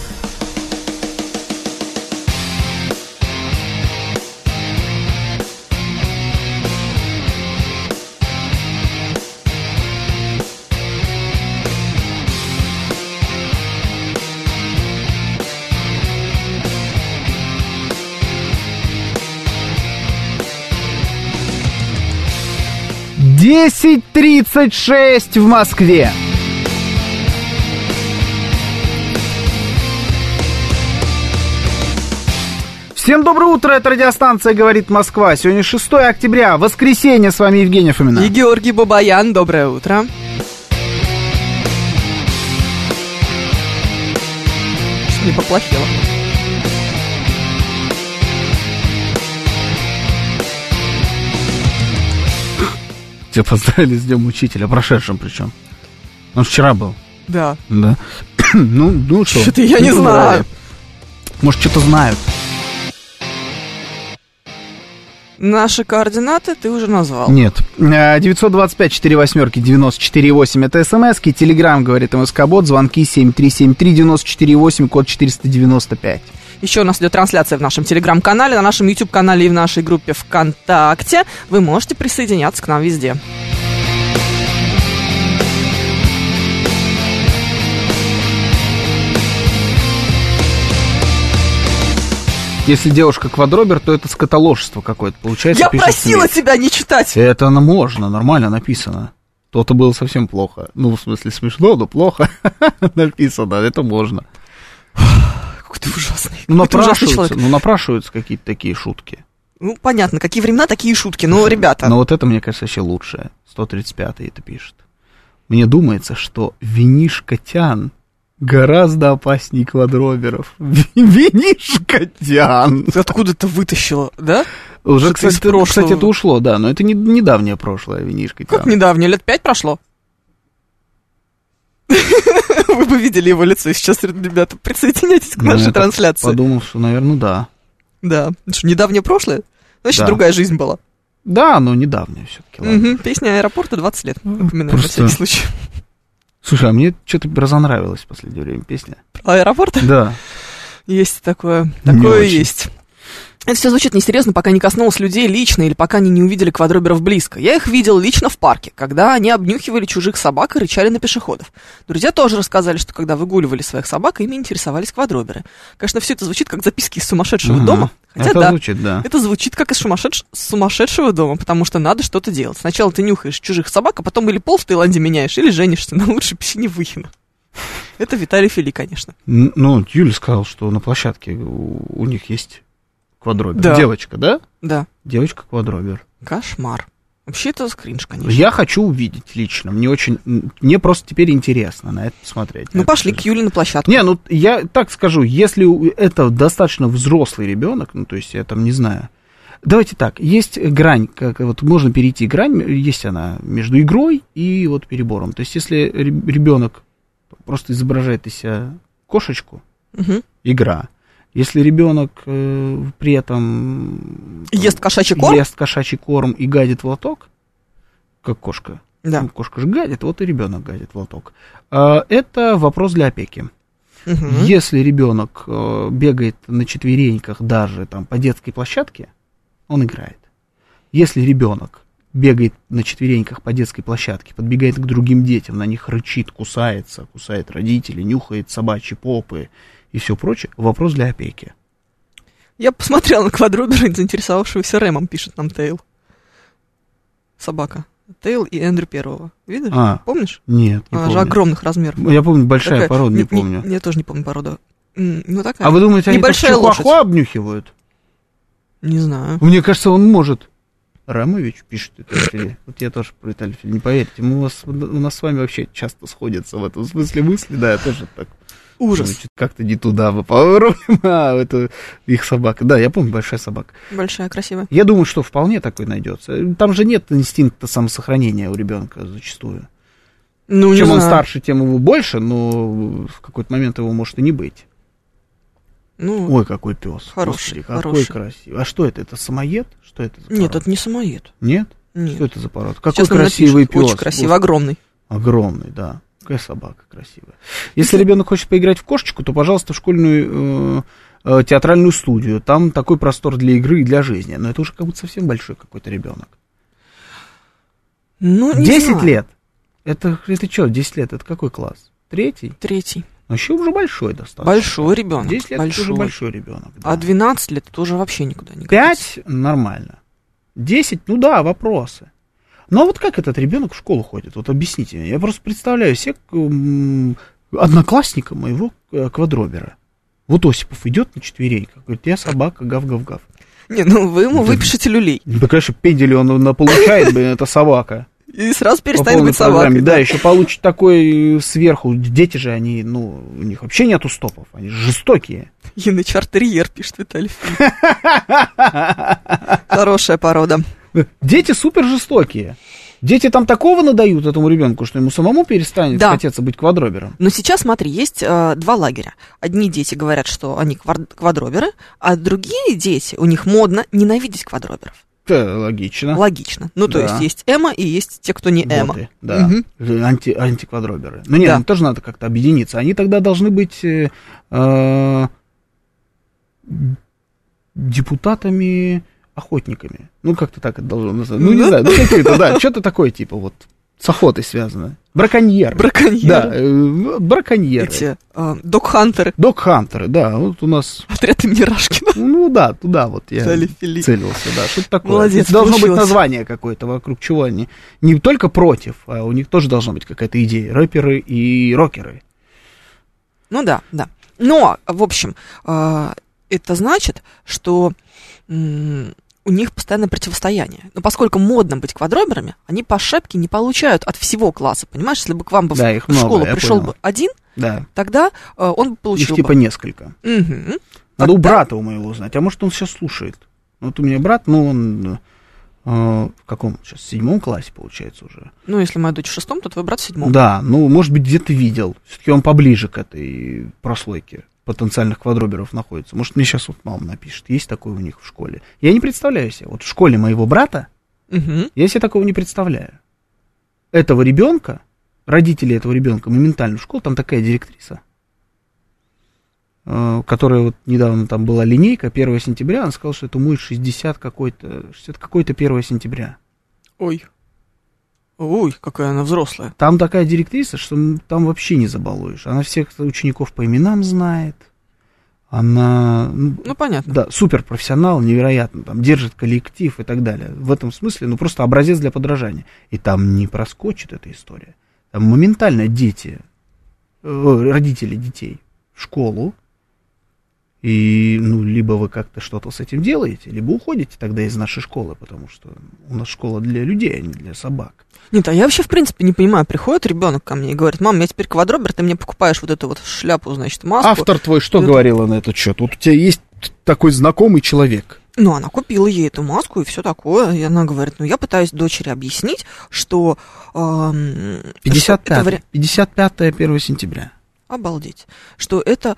«10:36 в Москве». Всем доброе утро, это радиостанция «Говорит Москва». Сегодня 6 октября, воскресенье, с вами Евгений Фомина. И Георгий Бабаян, доброе утро. Что не поплохело. Тебя поздравили с Днем Учителя, прошедшим причем. Он вчера был. Да. Да. Ну что? Что-то я не знаю. Может, что-то знают. Наши координаты ты уже назвал. Нет. 925-48-94-8 это смски. Телеграм, говорит МСК-бот. Звонки 7373-94-8, код 495. Еще у нас идет трансляция в нашем телеграм-канале, на нашем YouTube-канале и в нашей группе ВКонтакте. Вы можете присоединяться к нам везде. Если девушка квадробер, то это скотоложество какое-то получается. Я просила тебя не читать! Это можно, нормально написано. То-то было совсем плохо. Ну, в смысле, смешно, но плохо написано, это можно. Какой ты ужасный. Напрашиваются какие-то такие шутки. Ну, понятно, какие времена, такие шутки. Ну, ребята. Но вот это, мне кажется, вообще лучшее. 135-й это пишет. Мне думается, что винишкотян гораздо опаснее квадроберов. Винишкотян. Ты откуда это вытащила, да? Уже, кстати, это ушло, да. Но это не недавнее прошлое, винишкотян. Как недавнее? Лет 5 прошло? Вы бы видели его лицо сейчас, ребята. Присоединяйтесь к нашей трансляции. Подумал, что, наверное, да. Да. Что, недавнее прошлое? Значит, другая жизнь была. Да, но недавнее все-таки. Песня «Аэропорта» 20 лет. Напоминаем на всякий случай. Слушай, а мне что-то разонравилось в последнее время песня. «Аэропорт»? Да. Есть такое. Такое есть. Это все звучит несерьезно, пока не коснулось людей лично или пока они не увидели квадроберов близко. Я их видел лично в парке, когда они обнюхивали чужих собак и рычали на пешеходов. Друзья тоже рассказали, что когда выгуливали своих собак, ими интересовались квадроберы. Конечно, все это звучит как записки из сумасшедшего дома. Хотя это звучит, да. Это звучит как из сумасшедшего дома, потому что надо что-то делать. Сначала ты нюхаешь чужих собак, а потом или пол в Таиланде меняешь, или женишься, но лучше псиневыхина. Это Виталий Фили, конечно. Ну, Юля сказала, что на площадке у них есть квадробер. Да. Девочка, да? Да. Девочка-квадробер. Кошмар. Вообще это скринж, конечно. Я хочу увидеть лично. Мне просто теперь интересно на это посмотреть. Ну, пошли к Юле на площадку. Не, ну, я так скажу, если это достаточно взрослый ребенок, ну, то есть я там не знаю. Давайте так, есть грань, как вот можно перейти грань, есть она между игрой и вот перебором. То есть если ребенок просто изображает из себя кошечку, игра. Если ребенок при этом ест кошачий корм и гадит в лоток, как кошка, да. Ну, кошка же гадит, вот и ребенок гадит в лоток. Это вопрос для опеки. Если ребенок бегает на четвереньках даже там, по детской площадке, он играет. Если ребенок бегает на четвереньках по детской площадке, подбегает к другим детям, на них рычит, кусает родителей, нюхает собачьи попы и все прочее, вопрос для опеки. Я посмотрел на квадробера, заинтересовавшегося Рэмом, пишет нам Тейл. Собака. Тейл и Эндрю Первого. Видишь? Помнишь? Нет, не помню. Же огромных размеров. Я помню, большая порода, не помню. Я тоже не помню породу. Ну, такая. А вы думаете, они так чихуахуа чихуахуа обнюхивают? Не знаю. Мне кажется, он может. Рамович пишет Виталий. Вот я тоже про Виталия Фили. Не поверьте, у нас с вами вообще часто сходятся в этом смысле мысли. Да, я тоже так. Ужас. Значит, как-то не туда мы поворотим, это их собака. Да, я помню, большая собака. Большая, красивая. Я думаю, что вполне такой найдется. Там же нет инстинкта самосохранения у ребенка зачастую. Ну, чем он старше, тем его больше, но в какой-то момент его может и не быть. Ну, ой, какой пес. Хороший, Господи, какой красивый. А что это? Это самоед? Что это за порода? Нет, это не самоед. Нет? Нет. Что это за порода? Какой красивый пес. Очень красивый, огромный. Огромный, да. Какая собака красивая. Если ребенок хочет поиграть в кошечку, то, пожалуйста, в школьную театральную студию. Там такой простор для игры и для жизни. Но это уже как будто совсем большой какой-то ребенок. Ну, не 10 знаю. лет. Это что, 10 лет? Это какой класс? Третий? Но еще уже большой достаточно. Большой ребенок. 10 лет это уже большой ребенок. Да. А 12 лет это уже вообще никуда не годится. 5 нормально. 10, ну да, вопросы. Но вот как этот ребенок в школу ходит? Вот объясните мне. Я просто представляю себе одноклассника моего квадробера. Вот Осипов идет на четвереньках, говорит, я собака, гав-гав-гав. Не, ну вы ему выпишите люлей. Да, конечно, пендели он получает, это собака. И сразу перестанет быть собакой. Да, еще получит такой сверху. Дети же, они, у них вообще нету стопов, они жестокие. Янычар-терьер, пишет Виталий. Хорошая порода. Дети супер жестокие. Дети там такого надают этому ребенку, что ему самому перестанет хотеться быть квадробером. Но сейчас, смотри, есть два лагеря. Одни дети говорят, что они квадроберы, а другие дети, у них модно ненавидеть квадроберов. Это логично. Логично. Ну, то есть эмо и есть те, кто не эмо. Да, антиквадроберы. Ну, нет, им тоже надо как-то объединиться. Они тогда должны быть депутатами-охотниками. Ну, как-то так это должно называться. Ну, не знаю, какие-то, да, что-то такое, типа, вот, с охотой связано. Браконьеры. Да, браконьеры. Док-хантеры. Док-хантеры, да, вот у нас... Отряд имени Рашкина. Ну, да, туда вот я целился, да, что-то такое. Молодец, должно быть название какое-то, вокруг чего они не только против, а у них тоже должна быть какая-то идея. Рэперы и рокеры. Ну, да. Но, в общем, это значит, что у них постоянное противостояние. Но поскольку модно быть квадроберами, они по шапке не получают от всего класса, понимаешь? Если бы к вам бы в школу пришел бы один, тогда он бы получил их типа несколько. Угу. Надо у брата у моего узнать, а может он сейчас слушает. Вот у меня брат, ну он в каком сейчас, 7 классе получается уже. Ну, если моя дочь в 6, то твой брат в 7. Да, ну, может быть, где-то видел. Все-таки он поближе к этой прослойке потенциальных квадроберов находится. Может, мне сейчас вот мама напишет, есть такое у них в школе. Я не представляю себе. Вот в школе моего брата я себе такого не представляю. Этого ребенка, родители этого ребенка моментально в школу, там такая директриса, которая вот недавно там была линейка, 1 сентября, она сказала, что это мой 60 какой-то 1 сентября. Ой, какая она взрослая. Там такая директриса, что там вообще не забалуешь. Она всех учеников по именам знает. Она... Ну, понятно. Да, суперпрофессионал, невероятно, там, держит коллектив и так далее. В этом смысле, ну, просто образец для подражания. И там не проскочит эта история. Там моментально родители детей в школу, и, ну, либо вы как-то что-то с этим делаете, либо уходите тогда из нашей школы, потому что у нас школа для людей, а не для собак. Нет, а я вообще, в принципе, не понимаю, приходит ребенок ко мне и говорит: мам, я теперь квадробер, ты мне покупаешь вот эту вот шляпу, значит, маску. Автор твой что говорила на этот счет? Вот у тебя есть такой знакомый человек. Ну, она купила ей эту маску и все такое, и она говорит, ну, я пытаюсь дочери объяснить, что... 55-е, 1 сентября. Обалдеть. Что это...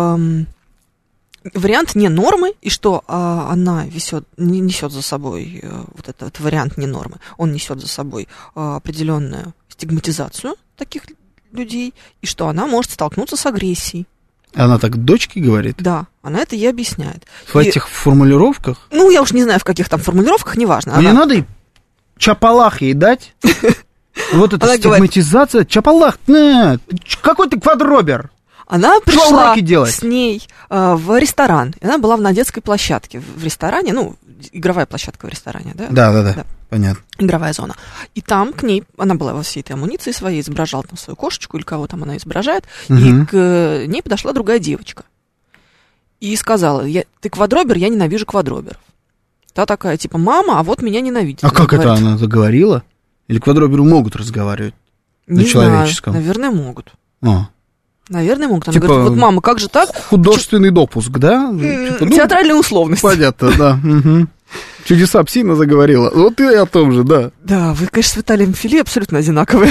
вариант не нормы, и что она несет за собой вот этот вариант не нормы, он несет за собой определенную стигматизацию таких людей, и что она может столкнуться с агрессией. Она так дочке говорит? Да, она это ей объясняет. В этих формулировках? Ну, я уж не знаю, в каких там формулировках, неважно. Мне надо и чапалах ей дать. Вот эта стигматизация. Чапалах, какой ты квадробер? Она пришла с ней в ресторан. Она была на детской площадке в ресторане, ну, игровая площадка в ресторане, да? Да, понятно. Игровая зона. И там к ней, она была во всей этой амуниции своей, изображала там свою кошечку или кого там она изображает, и к ней подошла другая девочка. И сказала: ты квадробер, я ненавижу квадроберов. Та такая, типа, мама, а вот меня ненавидит. А как это она заговорила? Или квадроберы могут разговаривать на человеческом? Наверное, могут. Наверное, могут. Она говорит: вот, мама, как же так? Художественный допуск, да? Театральная условность. Понятно, да. Чудеса псина заговорила. Вот и о том же, да. Да, вы, конечно, с Виталием Фили абсолютно одинаковые.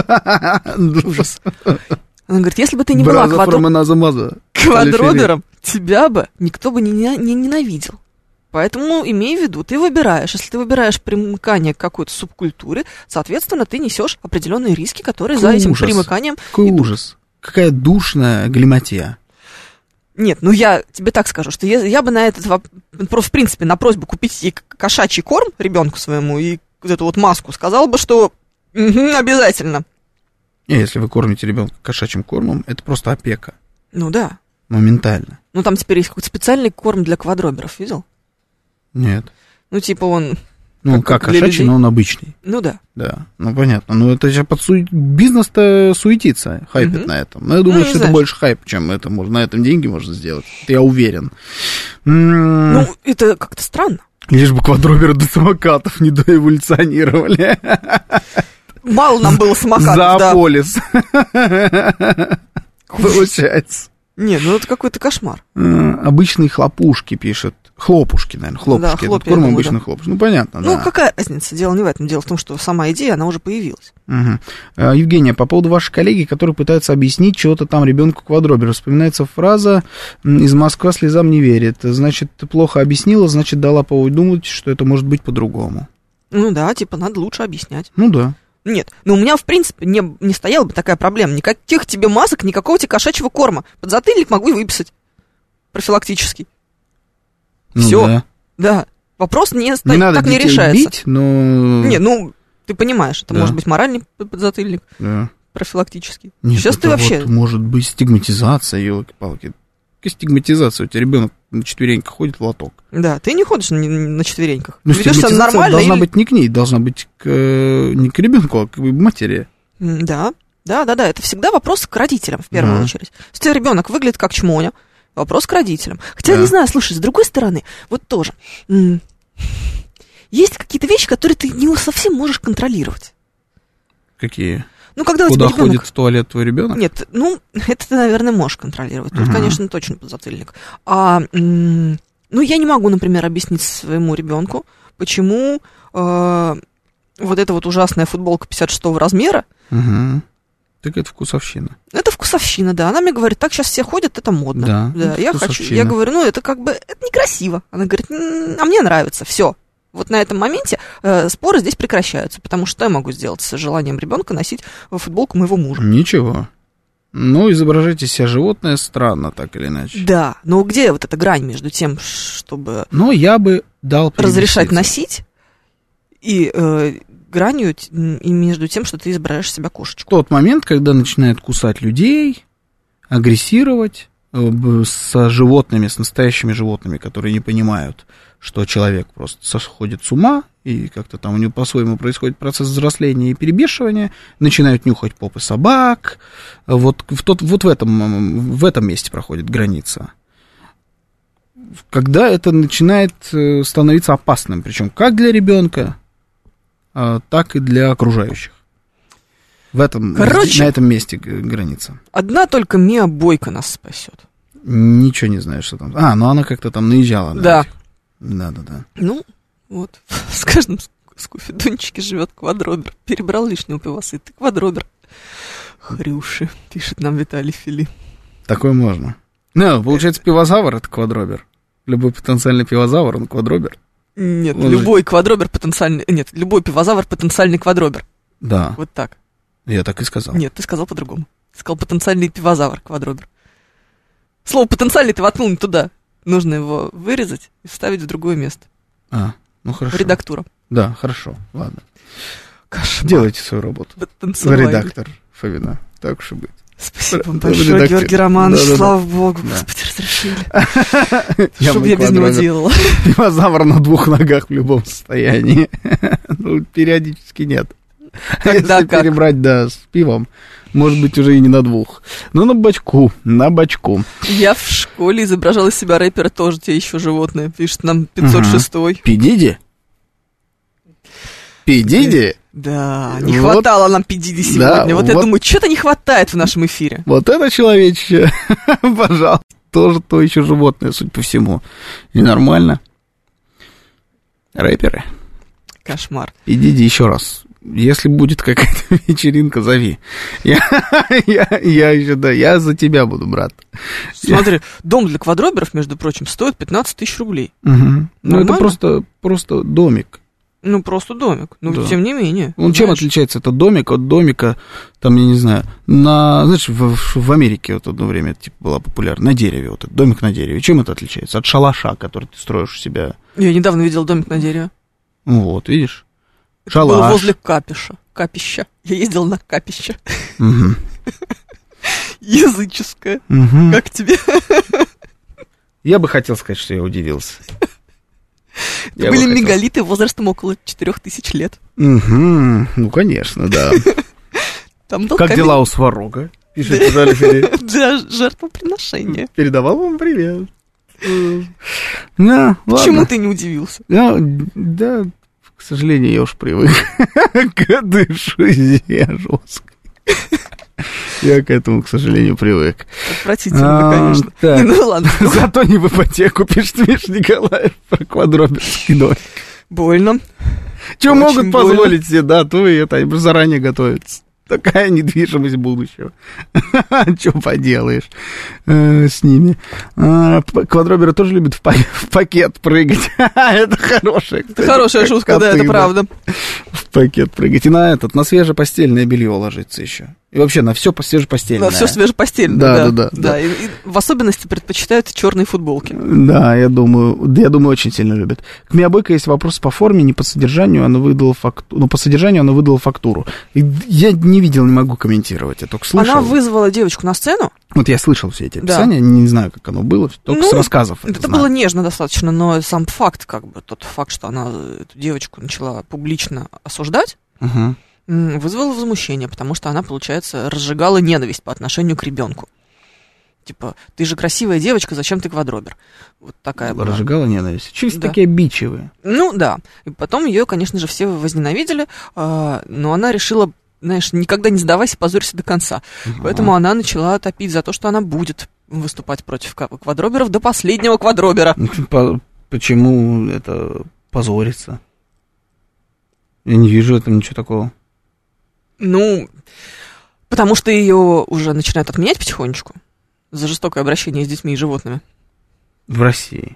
Ужас. Она говорит: если бы ты не была квадробером, тебя бы никто бы не ненавидел. Поэтому имей в виду, ты выбираешь. Если ты выбираешь примыкание к какой-то субкультуре, соответственно, ты несешь определенные риски, которые за этим примыканием идут. Какой ужас. Какая душная галиматья. Нет, ну я тебе так скажу, что я бы на этот вопрос, в принципе, на просьбу купить ей кошачий корм ребенку своему и вот эту вот маску, сказал бы, что обязательно. Если вы кормите ребенка кошачьим кормом, это просто опека. Ну да. Моментально. Ну там теперь есть какой-то специальный корм для квадроберов, видел? Нет. Ну типа он... Ну, как кошачий, но он обычный. Ну, да. Да, ну, понятно. Ну, это же бизнес-то суетится, хайпит на этом. Но я думаю, что это больше хайп, чем это можно. На этом деньги можно сделать. Это я уверен. Ну, это как-то странно. Лишь бы квадроберы до самокатов не доэволюционировали. Мало нам было самокатов, Зоополис. Получается. Не, ну это какой-то кошмар. Обычные хлопушки пишет. Хлопушки, наверное, хлопушки. Да, Это корм обычных хлопушек. Ну, понятно, ну, да. какая разница? Дело не в этом. Дело в том, что сама идея, она уже появилась. Угу. Евгения, по поводу вашей коллеги, которые пытаются объяснить чего-то там ребенку квадроберу. Вспоминается фраза «из Москвы слезам не верит». Значит, ты плохо объяснила, значит, дала повод думать, что это может быть по-другому. Ну да, типа, надо лучше объяснять. Ну да. Нет, но у меня, в принципе, не стояла бы такая проблема. Никаких тебе масок, никакого тебе кошачьего корма. Подзатыльник могу и выписать. Профилактический. Ну, все. Да. Вопрос не не надо так не детей решается. бить, но... Не, ну, ты понимаешь, это Да. может быть моральный подзатыльник, Да. профилактический. Нет, Сейчас это ты вообще... вот может быть стигматизация, елки-палки. Какая стигматизация? У тебя ребенок на четвереньках ходит в лоток. Да, ты не ходишь на четвереньках. Но Ведешь себя стигматизация нормально. должна быть не к ней, должна быть не к ребенку, а к матери. Да. Это всегда вопрос к родителям, в первую очередь. Если у тебя ребенок выглядит как чмоня, вопрос к родителям. Хотя, не знаю, слушай, с другой стороны, вот тоже. Есть какие-то вещи, которые ты не совсем можешь контролировать. Какие? Ну, когда Куда у тебя ребенок... ходит в туалет твой ребенок? Нет, ну, это ты, наверное, можешь контролировать. Тут, конечно, точно подзатыльник. Ну, я не могу, например, объяснить своему ребенку, почему вот эта вот ужасная футболка 56-го размера. Так это вкусовщина. Это вкусовщина, да. Она мне говорит, так сейчас все ходят, это модно. Да, я хочу. Я говорю, ну, это как бы, это некрасиво. Она говорит, а мне нравится, все. Вот на этом моменте споры здесь прекращаются, потому что я могу сделать с желанием ребенка носить футболку моего мужа. Ничего. Ну, изображайте себя животное странно, так или иначе. Да, но где вот эта грань между тем, чтобы... Но я бы дал разрешать носить, и гранью и между тем, что ты изображаешь себя кошечку. Тот момент, когда начинает кусать людей, агрессировать с животными, с настоящими животными, которые не понимают, что человек просто сходит с ума, и как-то там у него по-своему происходит процесс взросления и перебешивания, начинают нюхать попы собак, вот в этом месте проходит граница. Когда это начинает становиться опасным, причем как для ребенка, так и для окружающих. На этом месте граница. Одна только Миа Бойко нас спасет. Ничего не знаю, что там. Ну она как-то там наезжала. Да. Да. Ну, вот. С каждым скуфидончике живет квадробер. Перебрал лишнего пивосы. Ты квадробер. Хрюши, пишет нам Виталий Фили. Такое можно. Ну, получается, пивозавр — это квадробер. Любой потенциальный пивозавр, он квадробер. Нет, любой квадробер потенциальный... Нет, любой пивозавр потенциальный квадробер. Да. Вот так. Я так и сказал. Нет, ты сказал по-другому. Ты сказал потенциальный пивозавр, квадробер. Слово потенциальный ты воткнул не туда. Нужно его вырезать и вставить в другое место. Ну хорошо. В редактуру. Да, хорошо, ладно. Кошмар. Делайте свою работу. Редактор Фомина, так уж и быть. Спасибо вам большое, Георгий Романович, слава богу, Господи, разрешили. Что бы я без него делала? Динозавр на двух ногах в любом состоянии. Ну, периодически нет. Если перебрать, да, с пивом, может быть, уже и не на двух. Но на бочку. Я в школе изображала из себя рэпера, тоже те еще животное. Пишет нам 506-й. Пи Диди? Да, не хватало нам Пи Диди сегодня. Да, вот я думаю, что-то не хватает в нашем эфире. Вот это человечище, пожалуйста, тоже то еще животное, судя по всему. И нормально. Рэперы. Кошмар. Пи Диди еще раз. Если будет какая-то вечеринка, зови. Я еще, да, я за тебя буду, брат. Смотри, дом для квадроберов, между прочим, стоит 15 тысяч рублей. Ну, это просто домик. Ну, просто домик, но да. Тем не менее. Он чем отличается этот домик от домика, там, я не знаю, знаешь, в Америке вот одно время типа была популярна, на дереве, вот этот домик на дереве. Чем это отличается? От шалаша, который ты строишь у себя. Я недавно видел домик на дереве. Вот, видишь? Это шалаш. Было возле капища. Я ездил на капище. Языческое. Как тебе? Я бы хотел сказать, что я удивился. Это были мегалиты возрастом около 4000 лет. Ну, конечно, да. Там был как дела у Сварога? Пишите, для жертвоприношения. Передавал вам привет. Почему ты не удивился? Да, к сожалению, я уж привык к дышу жестко. Я к этому, к сожалению, привык. Отвратительно, конечно. Так. Ну ладно. Зато не в ипотеку, пишет Миш Николаев про квадроберский домик. Больно. Что Очень могут больно. позволить себе, да, то и это, им заранее готовятся. Такая недвижимость будущего. Что поделаешь с ними. Квадроберы тоже любят в пакет прыгать. Это хорошая, кстати. Это хорошая шутка, да, это правда. В пакет прыгать. И на свежее постельное белье ложиться еще. И вообще на все свежепостельное. На все свежепостельное, Да. И в особенности предпочитают черные футболки. Да, я думаю, очень сильно любят. К Миабойко есть вопрос по форме, не по содержанию, она выдала фактуру. Но по содержанию она выдала фактуру. И я не видел, не могу комментировать, я только слышал. Она вызвала девочку на сцену. Вот я слышал все эти описания, не знаю, как оно было, только с рассказов. Это было нежно достаточно, но сам факт, тот факт, что она эту девочку начала публично осуждать, вызвало возмущение, потому что она, получается, разжигала ненависть по отношению к ребенку. Типа, ты же красивая девочка, зачем ты квадробер? Вот такая была. Разжигала ненависть. Чисто Да. такие обидчивые. Ну, да. И потом ее, конечно же, все возненавидели, но она решила, знаешь, никогда не сдавайся, позорься до конца. Поэтому она начала топить за то, что она будет выступать против квадроберов до последнего квадробера. Почему это позориться? Я не вижу в этом ничего такого. Ну, потому что ее уже начинают отменять потихонечку за жестокое обращение с детьми и животными. В России.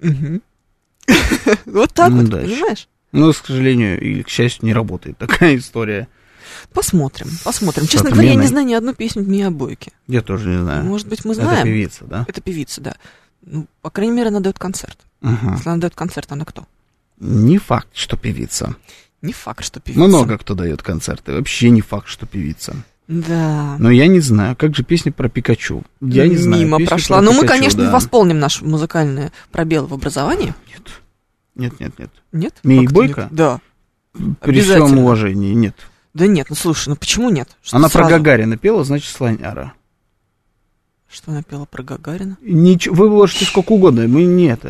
Вот так вот, дальше. понимаешь? Ну, к сожалению, или к счастью, не работает такая история. Посмотрим. Честно говоря, я не знаю ни одну песню Миабойки. Я тоже не знаю. Может быть, мы знаем. Это певица, да? Это певица, да. Ну, по крайней мере, она дает концерт. Если она дает концерт, она кто? Не факт, что певица. Не факт, что певица. Много кто дает концерты. Вообще не факт, что певица. Да. Но я не знаю, как же песня про Пикачу? Я не знаю. Мимо прошла. Но мы, конечно, восполним наш музыкальный пробел в образовании. Нет. Нет? Миабойко? Да. При всем уважении, нет. Да нет, ну слушай, почему нет? Что она сразу? про Гагарина пела, значит, слоняра. Что она пела про Гагарина? Ничего, вы можете сколько угодно, мы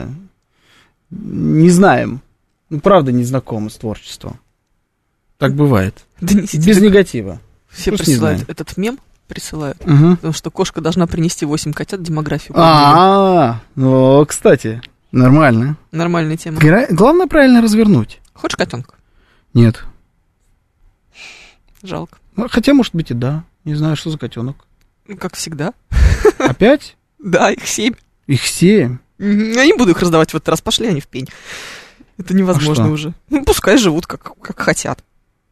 не знаем. Ну, правда, не знакомы с творчеством. Так бывает. Да не, без негатива. Все просто присылают этот мем, потому что кошка должна принести 8 котят, демографию. Ну, кстати, нормально. Нормальная тема. Главное правильно развернуть. Хочешь котенка? Нет. Жалко. Хотя, может быть, и да. Не знаю, что за котенок. Ну, как всегда. Опять? Да, их 7. Их 7? Я не буду их раздавать в этот раз. Пошли они в пень. Это невозможно уже. Ну, пускай живут, как хотят.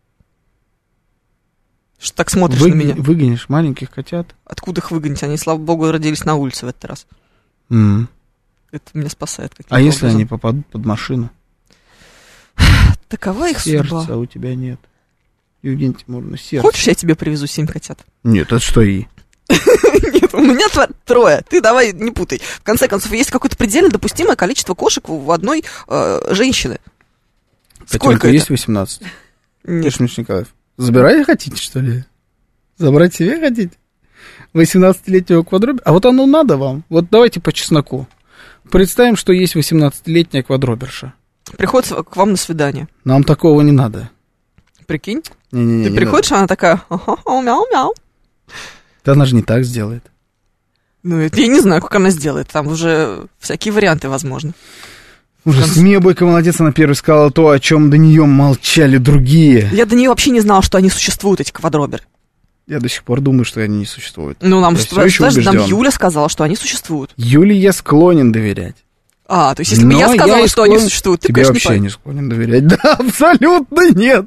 Что так смотришь на меня? Выгонишь маленьких котят? Откуда их выгонить? Они, слава богу, родились на улице в этот раз. Это меня спасает. А если они попадут под машину? Такова их судьба. судьба. У тебя нет. Евгения Тимуровна, сердце. Хочешь, я тебе привезу 7 котят? Нет, это что и? Нет, у меня 3. Ты давай не путай. В конце концов, есть какое-то предельно допустимое количество кошек в одной женщины. Сколько это? Есть 18? Нет. Миш Николаев. Забирать хотите, что ли? Забрать себе хотите? 18-летнего квадробера? А вот оно надо вам? Вот давайте по чесноку. Представим, что есть 18-летняя квадроберша. Приходит к вам на свидание. Нам такого не надо. Прикинь? Не-не-не. Ты приходишь, она такая, мяу-мяу. Да она же не так сделает. Ну, это я не знаю, как она сделает. Там уже всякие варианты возможны. Ужас. Миабойко молодец, она первой сказала то, о чем до нее молчали другие. Я до нее вообще не знала, что они существуют, эти квадроберы. Я до сих пор думаю, что они не существуют. Ну, нам убежден. Юля сказала, что они существуют. Юле я склонен доверять. То есть если бы я сказала, что они существуют, ты, конечно, вообще не склонен доверять. Да, абсолютно нет.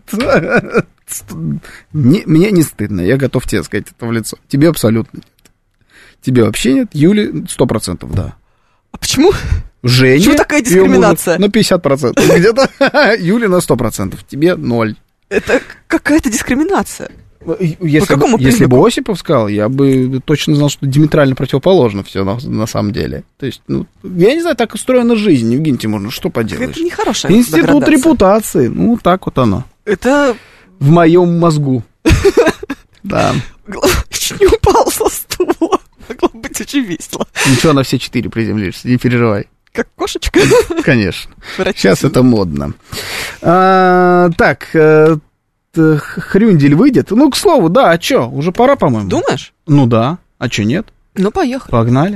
Мне не стыдно, я готов тебе сказать это в лицо. Тебе абсолютно нет. Тебе вообще нет, Юле 100% да. А почему? Женя. Почему такая дискриминация? На 50%. Где-то Юле на 100%, тебе 0. Это какая-то дискриминация. Если бы Осипов сказал, я бы точно знал, что диаметрально противоположно все на самом деле. То есть, я не знаю, так устроена жизнь, Евгения Тимуровна, что поделаешь? Это нехорошая Институт репутации, так вот оно. Это... В моем мозгу. Да. Чуть не упал со стула. Могло быть очень весело. Ничего, на все 4 приземлишься, не переживай. Как кошечка? Конечно. Сейчас это модно. Так, хрюндель выйдет. Ну, к слову, да, а чё, уже пора, по-моему. Думаешь? Ну да, а чё нет? Ну, поехали. Погнали.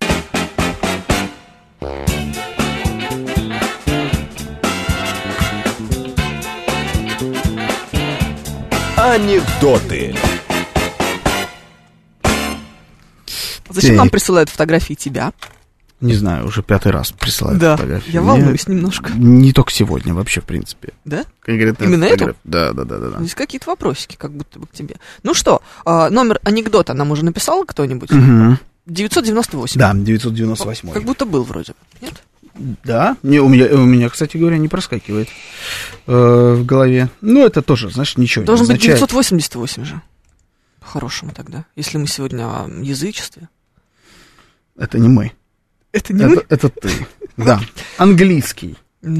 Анекдоты. Зачем нам присылают фотографии тебя? Не знаю, уже 5-й раз присылают фотографии. Я волнуюсь немножко. Не только сегодня, вообще, в принципе. Да? Конкретно именно это? Да. Здесь какие-то вопросики, как будто бы к тебе. Ну что, номер анекдота нам уже написал кто-нибудь? 998. Да, 998. Как будто был вроде. Нет? Да, у меня, кстати говоря, не проскакивает в голове. Ну, это тоже, знаешь, ничего Должен не означает. быть 988 же. По-хорошему тогда. Если мы сегодня о язычестве. Это не мы. Это не мы? Это ты. Да. Английский.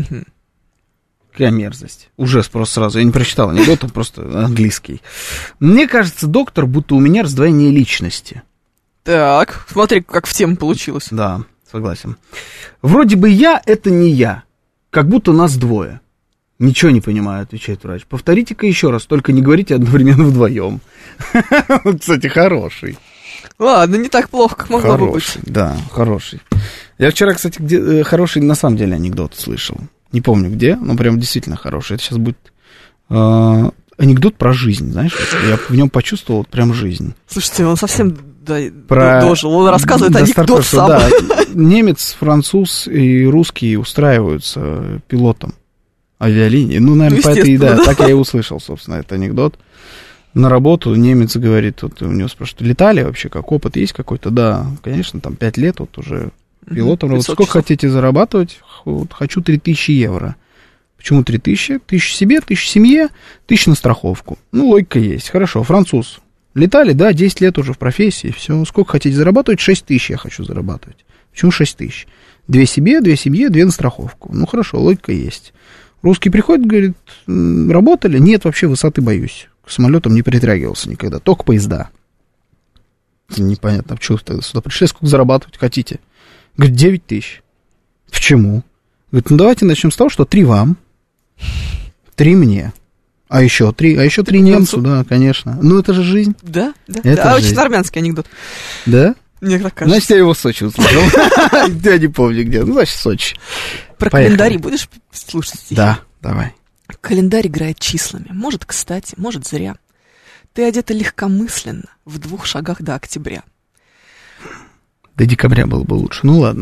Какая мерзость. Ужас просто сразу. Я не прочитал анекдот, а просто английский. Мне кажется, доктор, будто у меня раздвоение личности. Так, смотри, как в тему получилось. Да, согласен. Вроде бы я — это не я. Как будто нас двое. Ничего не понимаю, отвечает врач. Повторите-ка еще раз, только не говорите одновременно вдвоем. Кстати, хороший. Ладно, не так плохо, как могло бы быть. Да, хороший. Я вчера, кстати, хороший на самом деле анекдот слышал. Не помню где, но прям действительно хороший. Это сейчас будет анекдот про жизнь, знаешь? Я в нем почувствовал прям жизнь. Слушайте, он совсем дожил. Он рассказывает анекдот сам. Да, немец, француз и русский устраиваются пилотом авиалинии. Ну, наверное, поэтому да, так я и услышал, собственно, этот анекдот. На работу немец говорит, вот у него спрашивают, летали вообще, как опыт есть какой-то? Да, конечно, там 5 лет вот уже пилотом. Вот сколько хотите зарабатывать? Вот, хочу 3000 евро. Почему 3000? 1000 себе, 1000 семье, 1000 на страховку. Ну, логика есть. Хорошо, француз. Летали, да, 10 лет уже в профессии, все. Сколько хотите зарабатывать? 6000 я хочу зарабатывать. Почему 6000? 2 себе, 2 семье, 2 на страховку. Ну, хорошо, логика есть. Русский приходит, говорит, работали? Нет, вообще высоты боюсь. К самолетам не притрагивался никогда, только поезда. Непонятно, почему тогда сюда пришли, сколько зарабатывать хотите? Говорит, 9000. Почему? Говорит, ну давайте начнем с того, что 3 вам, 3 мне, а еще 3 немцу, да, конечно. Ну это же жизнь. Да. Это очень армянский анекдот. Да? Мне так кажется. Значит, я его в Сочи услышал. Я не помню где, ну значит, Сочи. Про календари будешь слушать стихи? Да, давай. Календарь играет числами. Может, кстати, может, зря. Ты одета легкомысленно в 2 шагах до октября. До декабря было бы лучше. Ну, ладно.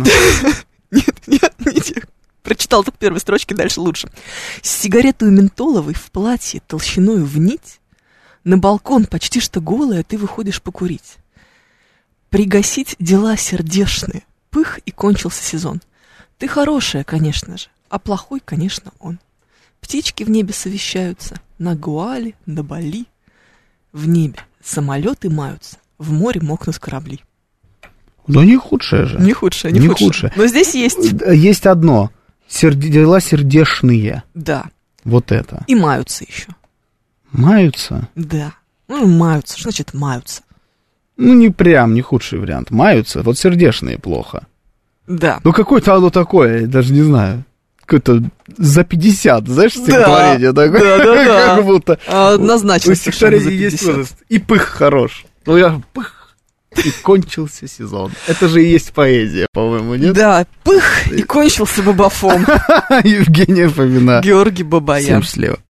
Нет. Прочитал только первые строчки, дальше лучше. С сигаретой ментоловой в платье толщиною в нить на балкон почти что голая ты выходишь покурить. Пригасить дела сердечные. Пых, и кончился сезон. Ты хорошая, конечно же, а плохой, конечно, он. Птички в небе совещаются, на Гуале, на Бали. В небе самолеты маются, в море мокнут корабли. Да не худшее же. Не худшее. Но здесь есть... Есть одно. Дела сердечные. Да. Вот это. И маются еще. Маются? Да. Ну, маются. Что значит маются? Ну, не прям, не худший вариант. Маются, вот сердечные плохо. Да. Ну, какое-то оно такое, я даже не знаю. Какое-то за 50, знаешь, стихотворение такое? Да. Как будто. Однозначно. У стихотворения есть возраст. И пых хорош. Ну, я пых, и кончился сезон. Это же и есть поэзия, по-моему, нет? Да, пых, и кончился бабафом. Евгения Фомина. Георгий Бабаян. Всем счастливо.